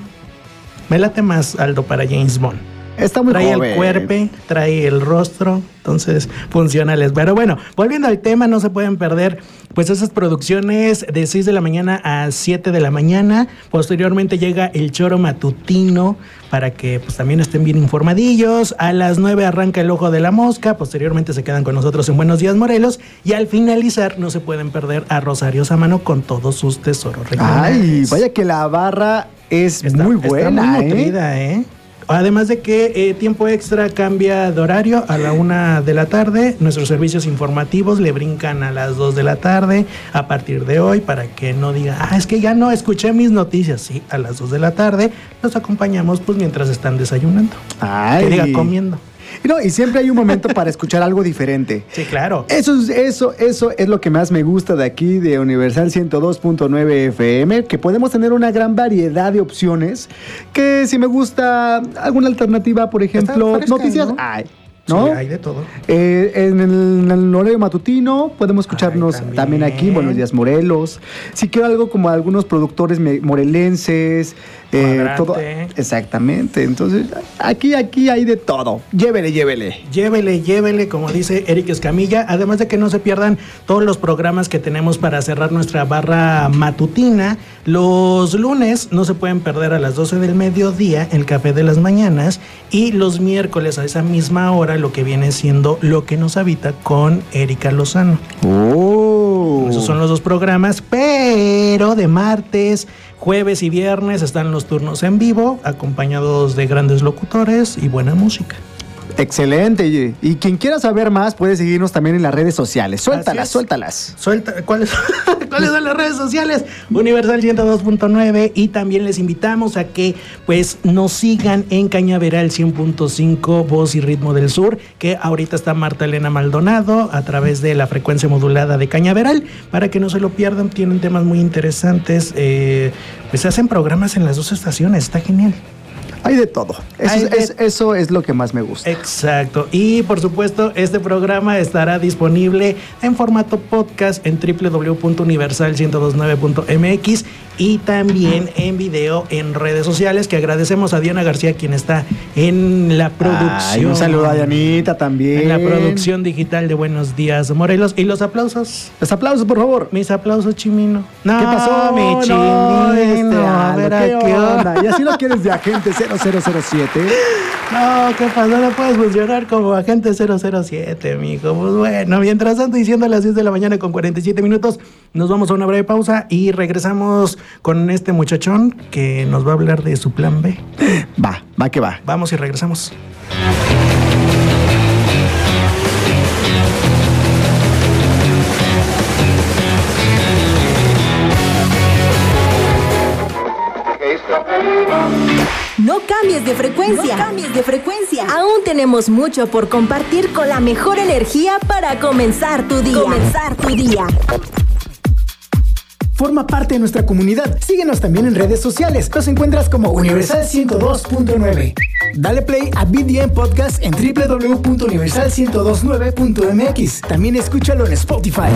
G: Me late más Aldo para James Bond.
H: Está muy
G: trae
H: joven.
G: el cuerpo, trae el rostro, entonces funcionales. Pero bueno, volviendo al tema, no se pueden perder pues esas producciones de seis de la mañana a siete de la mañana. Posteriormente llega el choro matutino para que pues también estén bien informadillos. A las nueve arranca el ojo de la mosca. Posteriormente se quedan con nosotros en Buenos Días, Morelos. Y al finalizar no se pueden perder a Rosario Samano con todos sus tesoros regionales.
H: Ay, vaya que la barra es
G: Está-
H: muy
G: está
H: buena,
G: muy
H: ¿eh?
G: nutrida, ¿eh? Además de que eh, Tiempo Extra cambia de horario a la una de la tarde. Nuestros servicios informativos le brincan a las dos de la tarde a partir de hoy para que no diga, ah, es que ya no escuché mis noticias. Sí, a las dos de la tarde los acompañamos pues mientras están desayunando.
H: Ay.
G: Que diga comiendo.
H: No, y siempre hay un momento para escuchar algo diferente.
G: Sí, claro.
H: Eso, eso, eso es lo que más me gusta de aquí, de Universal ciento dos punto nueve F M, que podemos tener una gran variedad de opciones, que si me gusta alguna alternativa, por ejemplo, fresca, noticias,
G: ¿no?
H: Ay, ¿no?
G: Sí, hay de todo.
H: Eh, en, el, en el horario matutino podemos escucharnos Ay, también. también aquí, Buenos Días Morelos. Si quiero algo como algunos productores morelenses, eh, todo. Exactamente. Entonces, aquí, aquí hay de todo. Llévele, llévele.
G: Llévele, llévele, como dice Eric Escamilla. Además de que no se pierdan todos los programas que tenemos para cerrar nuestra barra matutina. Los lunes no se pueden perder a las doce del mediodía el Café de las Mañanas. Y los miércoles a esa misma hora lo que viene siendo Lo que nos habita con Erika Lozano.
H: Oh.
G: Esos son los dos programas, pero de martes, jueves y viernes están los turnos en vivo, acompañados de grandes locutores y buena música.
H: Excelente. Y, y quien quiera saber más puede seguirnos también en las redes sociales. Suéltalas, suéltalas.
G: Suelta, ¿cuáles, ¿Cuáles son las redes sociales? Universal ciento dos punto nueve, y también les invitamos a que pues nos sigan en Cañaveral cien punto cinco, Voz y Ritmo del Sur, que ahorita está Marta Elena Maldonado a través de la frecuencia modulada de Cañaveral, para que no se lo pierdan. Tienen temas muy interesantes, eh, pues hacen programas en las dos estaciones, está genial.
H: Hay de todo. Eso, de... Es, eso es lo que más me gusta.
G: Exacto. Y por supuesto, este programa estará disponible en formato podcast en doble u doble u doble u punto universal ciento veintinueve punto m x y también en video en redes sociales, que agradecemos a Diana García, quien está en la producción.
H: Ay, un saludo a Dianita también.
G: En la producción digital de Buenos Días Morelos. ¿Y los aplausos?
H: Los aplausos, por favor.
G: Mis aplausos, Chimino.
H: No, ¿qué pasó?
G: Mi Chimino.
H: No, este,
G: a ver,
H: ¿qué
G: ¿qué
H: onda?
G: onda?
H: ¿Y así lo quieres de agente cero cero cero siete?
G: No, ¿qué pasó? No puedes funcionar como agente cero cero siete, mijo. Pues bueno, mientras tanto, diciendo a las diez de la mañana con cuarenta y siete minutos, nos vamos a una breve pausa y regresamos con este muchachón que nos va a hablar de su plan B.
H: Va, va que va.
G: Vamos y regresamos.
D: No cambies de frecuencia. No cambies de frecuencia. Aún tenemos mucho por compartir con la mejor energía para comenzar tu día. Comenzar tu día.
F: Forma parte de nuestra comunidad. Síguenos también en redes sociales. Nos encuentras como Universal ciento dos punto nueve. Dale play a B D M Podcast en doble u doble u doble u punto universal ciento veintinueve punto m x. También escúchalo en Spotify.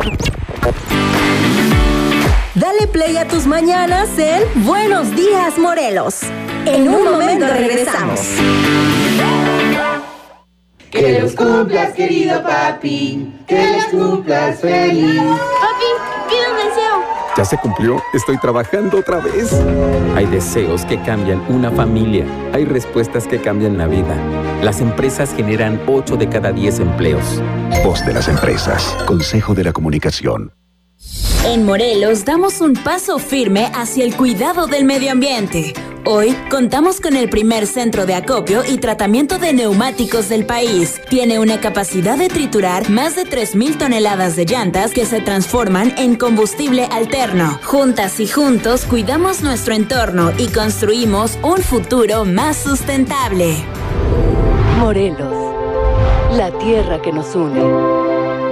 D: Dale play a tus mañanas en Buenos Días Morelos. En un momento regresamos.
B: Que los cumplas, querido papi. Que los cumplas feliz.
N: Papi, pide un deseo.
R: ¿Ya se cumplió? Estoy trabajando otra vez. Hay deseos que cambian una familia. Hay respuestas que cambian la vida. Las empresas generan ocho de cada diez empleos.
S: Voz de las empresas. Consejo de la Comunicación.
T: En Morelos damos un paso firme hacia el cuidado del medio ambiente. Hoy contamos con el primer centro de acopio y tratamiento de neumáticos del país. Tiene una capacidad de triturar más de tres mil toneladas de llantas que se transforman en combustible alterno. Juntas y juntos cuidamos nuestro entorno y construimos un futuro más sustentable.
J: Morelos, la tierra que nos une.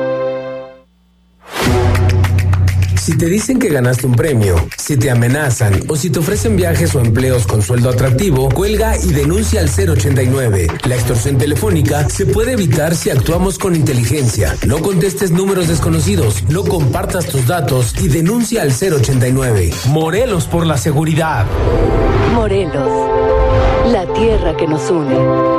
P: Si te dicen que ganaste un premio, si te amenazan o si te ofrecen viajes o empleos con sueldo atractivo, cuelga y denuncia al cero ochenta y nueve. La extorsión telefónica se puede evitar si actuamos con inteligencia. No contestes números desconocidos, no compartas tus datos y denuncia al cero ochenta y nueve. Morelos por la seguridad.
J: Morelos, la tierra que nos une.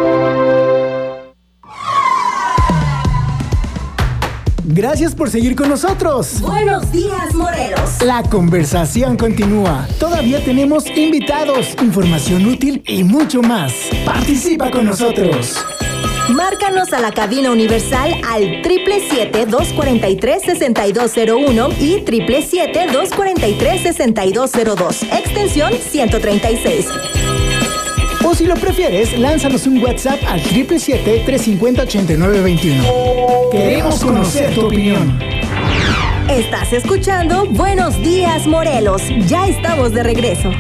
F: Gracias por seguir con nosotros.
D: Buenos días, Morelos.
F: La conversación continúa. Todavía tenemos invitados, información útil y mucho más. Participa con nosotros.
D: Márcanos a la cabina universal al siete siete siete, dos cuatro tres, seis dos cero uno y siete siete siete, dos cuatro tres, seis dos cero dos. Extensión ciento treinta y seis.
F: O si lo prefieres, lánzanos un WhatsApp al siete siete siete, tres cinco cero, ocho nueve dos uno. Queremos conocer tu opinión.
D: Estás escuchando Buenos Días, Morelos. Ya estamos de regreso.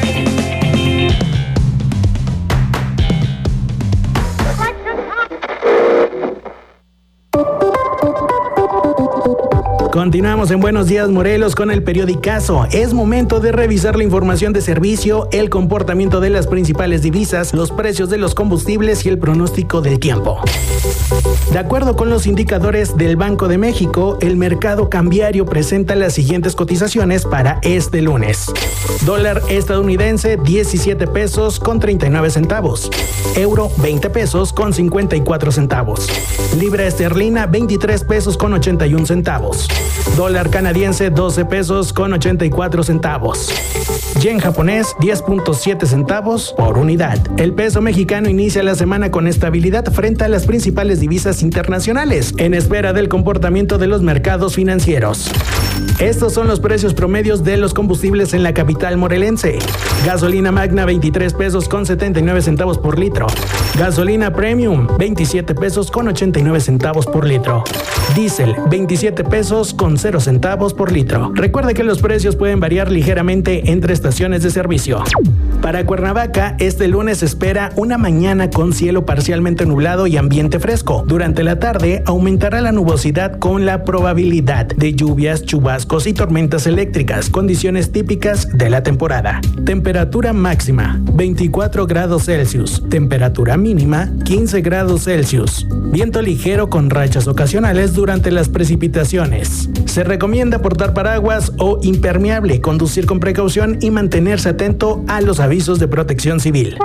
G: Continuamos en Buenos Días, Morelos con el periodicazo. Es momento de revisar la información de servicio, el comportamiento de las principales divisas, los precios de los combustibles y el pronóstico del tiempo. De acuerdo con los indicadores del Banco de México, el mercado cambiario presenta las siguientes cotizaciones para este lunes. Dólar estadounidense, diecisiete pesos con treinta y nueve centavos. Euro, veinte pesos con cincuenta y cuatro centavos. Libra esterlina, veintitrés pesos con ochenta y un centavos. Dólar canadiense, doce pesos con ochenta y cuatro centavos. Yen japonés, diez punto siete centavos por unidad. El peso mexicano inicia la semana con estabilidad frente a las principales divisas internacionales, en espera del comportamiento de los mercados financieros. Estos son los precios promedios de los combustibles en la capital morelense. Gasolina magna, veintitrés pesos con setenta y nueve centavos por litro. Gasolina premium, veintisiete pesos con ochenta y nueve centavos por litro. Diésel, veintisiete pesos con cero centavos por litro. Recuerde que los precios pueden variar ligeramente entre estaciones de servicio. Para Cuernavaca, este lunes se espera una mañana con cielo parcialmente nublado y ambiente fresco. Durante la tarde aumentará la nubosidad con la probabilidad de lluvias, chubascos y tormentas eléctricas, condiciones típicas de la temporada. Temperatura máxima, veinticuatro grados Celsius. Temperatura mínima, quince grados Celsius. Viento ligero con rachas ocasionales durante las precipitaciones. Se recomienda portar paraguas o impermeable, conducir con precaución y mantenerse atento a los avisos de protección civil.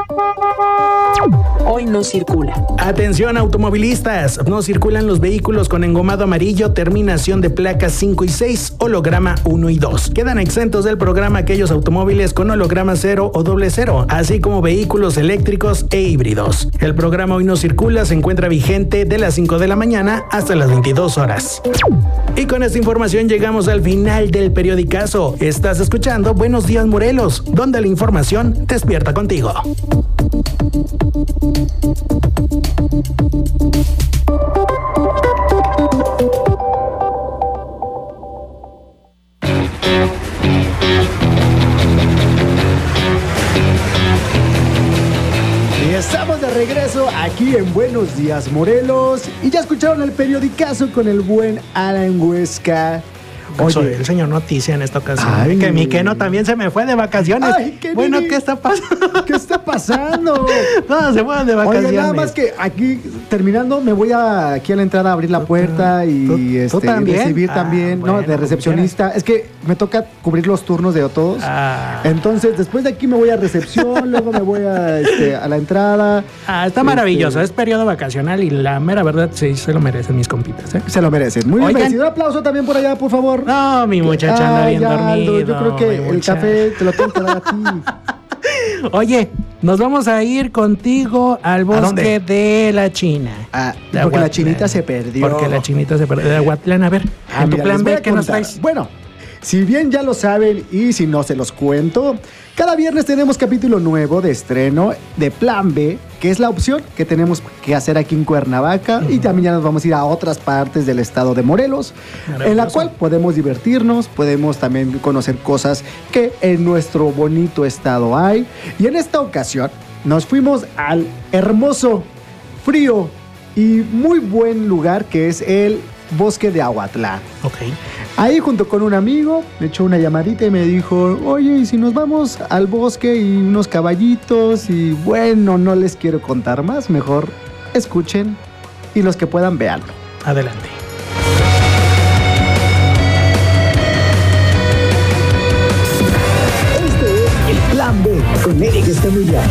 Q: Hoy no circula.
G: Atención automovilistas, no circulan los vehículos con engomado amarillo, terminación de placas cinco y seis, holograma uno y dos. Quedan exentos del programa aquellos automóviles con holograma cero o doble cero, así como vehículos eléctricos e híbridos. El programa Hoy no circula se encuentra vigente de las cinco de la mañana hasta las veintidós horas. Y con esta información llegamos al final del periodicazo. Estás escuchando Buenos Días, Morelos, donde la información despierta contigo.
H: Y estamos de regreso aquí en Buenos Días, Morelos. Y ya escucharon el periodicazo con el buen Alan Huesca.
G: Oye, soy el señor Noticia en esta ocasión. Ay, que mi Keno también se me fue de vacaciones. Ay, ¿qué bueno, ¿qué está pasando?
H: ¿Qué está pasando?
G: No, se fueron de vacaciones.
H: Oye, nada más que aquí, terminando, me voy a, aquí a la entrada a abrir la puerta y
G: ¿Tú,
H: este,
G: ¿tú también?
H: recibir
G: ah,
H: también,
G: bueno,
H: ¿no? De recepcionista. Es que me toca cubrir los turnos de todos.
G: Ah.
H: Entonces, después de aquí me voy a recepción, luego me voy a, este, a la entrada.
G: Ah, está maravilloso. Este, es periodo vacacional y la mera verdad sí, se lo merecen mis compitas, ¿eh?
H: Se lo merecen. Muy bien
G: Oigan,
H: merecido. Un aplauso también por allá, por favor.
G: No, mi muchacha anda bien
H: ya,
G: dormido.
H: Aldo, yo creo que el
G: muchacha.
H: café te lo tengo que dar a ti.
G: Oye, nos vamos a ir contigo al bosque de la China.
H: Ah,
G: de
H: porque
G: Aguatlán.
H: la chinita se perdió.
G: Porque la chinita se perdió. De Aguatlán, a ver,
H: Ah,
G: en tu
H: mira,
G: plan
H: les voy
G: B,
H: a
G: ¿qué nos
H: contar.
G: traes?
H: Bueno, si bien ya lo saben y si no se los cuento, cada viernes tenemos capítulo nuevo de estreno de Plan B, que es la opción que tenemos que hacer aquí en Cuernavaca. Uh-huh. Y también ya nos vamos a ir a otras partes del estado de Morelos, en la cual podemos divertirnos, podemos también conocer cosas que en nuestro bonito estado hay. Y en esta ocasión nos fuimos al hermoso, frío y muy buen lugar que es el bosque de Aguatlán.
G: Ok.
H: Ahí junto con un amigo me echó una llamadita y me dijo, oye, ¿y si nos vamos al bosque y unos caballitos? Y bueno, no les quiero contar más, mejor escuchen y los que puedan véanlo.
G: Adelante.
F: Este es el Plan B con Eric Escamilla.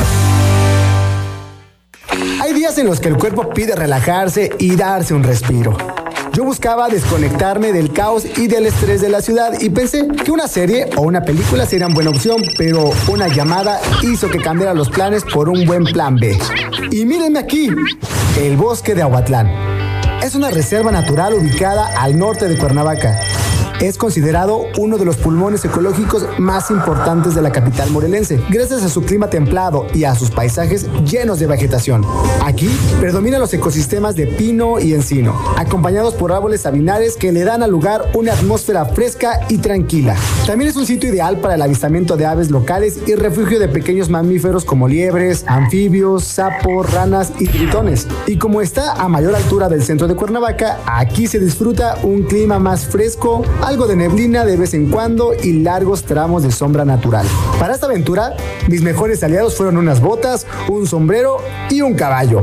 H: Hay días en los que el cuerpo pide relajarse y darse un respiro. Yo buscaba desconectarme del caos y del estrés de la ciudad y pensé que una serie o una película serían buena opción, pero una llamada hizo que cambiara los planes por un buen plan B. Y mírenme aquí, el bosque de Aguatlán. Es una reserva natural ubicada al norte de Cuernavaca.
U: es considerado uno de los pulmones ecológicos más importantes de la capital morelense, gracias a su clima templado y a sus paisajes llenos de vegetación. Aquí predominan los ecosistemas de pino y encino, acompañados por árboles sabinares que le dan al lugar una atmósfera fresca y tranquila. También es un sitio ideal para el avistamiento de aves locales y refugio de pequeños mamíferos como liebres, anfibios, sapos, ranas y tritones. Y como está a mayor altura del centro de Cuernavaca, aquí se disfruta un clima más fresco, algo de neblina de vez en cuando y largos tramos de sombra natural. Para esta aventura, mis mejores aliados fueron unas botas, un sombrero y un caballo.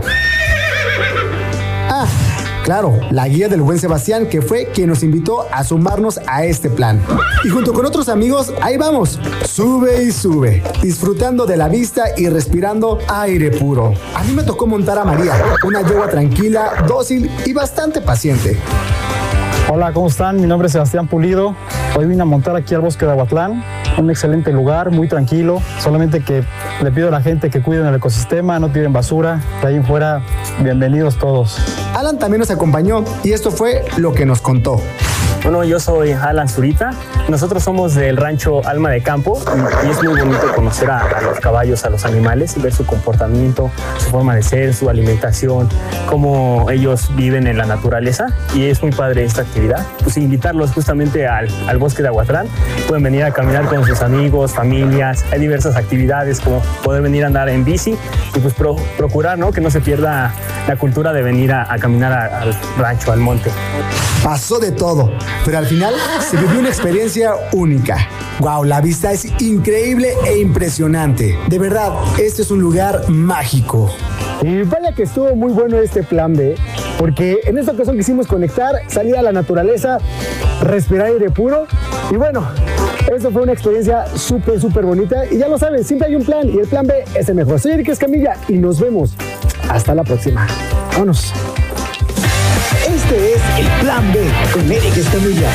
U: Ah, claro, la guía del buen Sebastián, que fue quien nos invitó a sumarnos a este plan. Y junto con otros amigos, ahí vamos, sube y sube, disfrutando de la vista y respirando aire puro. A mí me tocó montar a María, una yegua tranquila, dócil y bastante paciente.
V: Hola, ¿cómo están? Mi nombre es Sebastián Pulido. Hoy vine a montar aquí al Bosque de Aguatlán, un excelente lugar, muy tranquilo. Solamente que le pido a la gente que cuiden el ecosistema, no tiren basura. De ahí en fuera, bienvenidos todos.
U: Alan también nos acompañó y esto fue lo que nos contó.
W: Bueno, yo soy Alan Zurita. Nosotros somos del rancho Alma de Campo y, y es muy bonito conocer a, a los caballos, a los animales, ver su comportamiento, su forma de ser, su alimentación, cómo ellos viven en la naturaleza, y es muy padre esta actividad. Pues invitarlos justamente al, al Bosque de Aguatlán. Pueden venir a caminar con sus amigos, familias. Hay diversas actividades como poder venir a andar en bici y pues pro, procurar, ¿no?, que no se pierda la cultura de venir a, a caminar a, al rancho, al monte.
U: Pasó de todo, pero al final se vivió una experiencia única. Wow, la vista es increíble e impresionante. De verdad, este es un lugar mágico.
V: Y vaya que estuvo muy bueno este plan B, porque en esta ocasión quisimos conectar, salir a la naturaleza, respirar aire puro. Y bueno, eso fue una experiencia súper, súper bonita. Y ya lo saben, siempre hay un plan y el plan B es el mejor. Soy Eric Escamilla y nos vemos. Hasta la próxima. Vámonos.
U: Este es el Plan B con Eric Escamilla.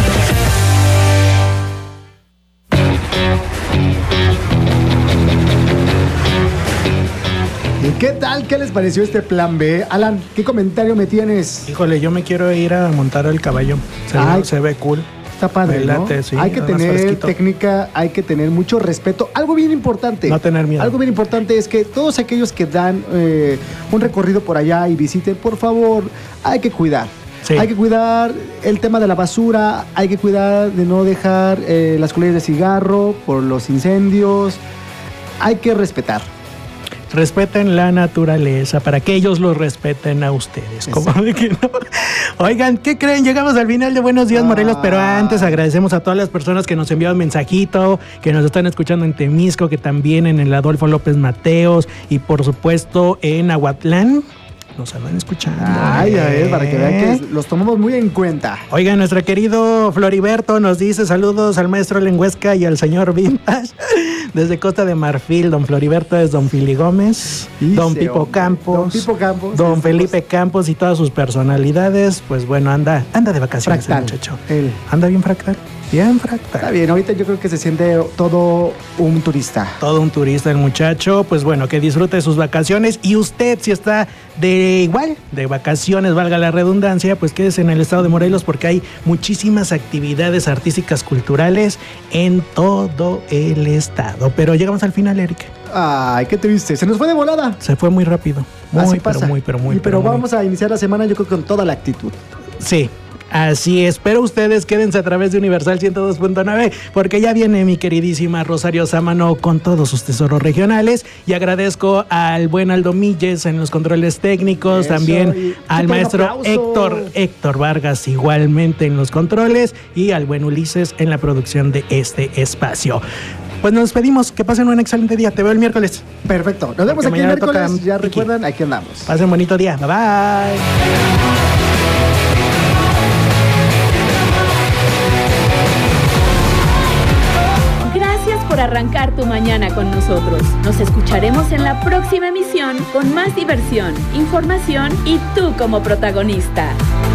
H: ¿Y qué tal? ¿Qué les pareció este Plan B? Alan, ¿qué comentario me tienes?
G: Híjole, yo me quiero ir a montar el caballo. Se,
H: Ay,
G: se ve cool.
H: Está padre, ¿no?
G: Late, sí,
H: hay que tener técnica, hay que tener mucho respeto. Algo bien importante.
G: No tener miedo.
H: Algo bien importante es que todos aquellos que dan eh, un recorrido por allá y visiten, por favor, hay que cuidar. Sí. Hay que cuidar el tema de la basura, hay que cuidar de no dejar eh, las colillas de cigarro por los incendios. Hay que respetar.
G: Respeten la naturaleza para que ellos los respeten a ustedes. ¿Cómo de que no? Oigan, ¿qué creen? Llegamos al final de Buenos Días, Morelos, pero antes agradecemos a todas las personas que nos enviaron mensajito, que nos están escuchando en Temisco, que también en el Adolfo López Mateos y por supuesto en Aguatlán. Nos andan escuchando.
H: Ay, a ver, para que vean que los tomamos muy en cuenta.
G: Oiga, nuestro querido Floriberto nos dice saludos al maestro Lengüesca y al señor Vintage desde Costa de Marfil. Don Floriberto es don Fili Gómez, Dice, don Pipo hombre, Campos,
H: don, Pipo Campos,
G: don
H: sí,
G: Felipe Campos y todas sus personalidades. Pues bueno, anda, anda de vacaciones el muchacho. Él. Anda bien fractal. Bien fractal.
H: Está bien, ahorita yo creo que se siente todo un turista.
G: Todo un turista el muchacho. Pues bueno, que disfrute de sus vacaciones. Y usted, si está de igual, de vacaciones, valga la redundancia, pues quédese en el estado de Morelos porque hay muchísimas actividades artísticas, culturales en todo el estado. Pero llegamos al final, Eric.
H: Ay, qué triste. Se nos fue de volada.
G: Se fue muy rápido. Muy,
H: Así
G: pero
H: pasa.
G: muy, pero muy.
H: Y pero,
G: pero
H: vamos
G: muy.
H: a iniciar la semana, yo creo, con toda la actitud.
G: Sí. Así es, pero ustedes quédense a través de Universal ciento dos punto nueve porque ya viene mi queridísima Rosario Sámano con todos sus tesoros regionales y agradezco al buen Aldo Milles en los controles técnicos, Eso, también al maestro Héctor, Héctor Vargas igualmente en los controles y al buen Ulises en la producción de este espacio. Pues nos despedimos, que pasen un excelente día, te veo el miércoles.
H: Perfecto, nos vemos aquí el miércoles, ya recuerdan, aquí andamos.
G: Pasen un bonito día, bye bye.
A: Por arrancar tu mañana con nosotros. Nos escucharemos en la próxima emisión con más diversión, información y tú como protagonista.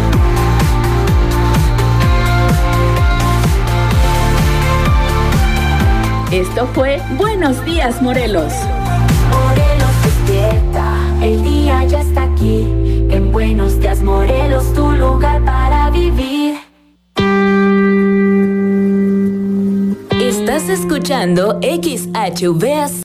A: Esto fue Buenos Días, Morelos.
X: Morelos despierta, el día ya está aquí. En Buenos Días, Morelos, tu lugar para vivir.
T: Estás escuchando X H V A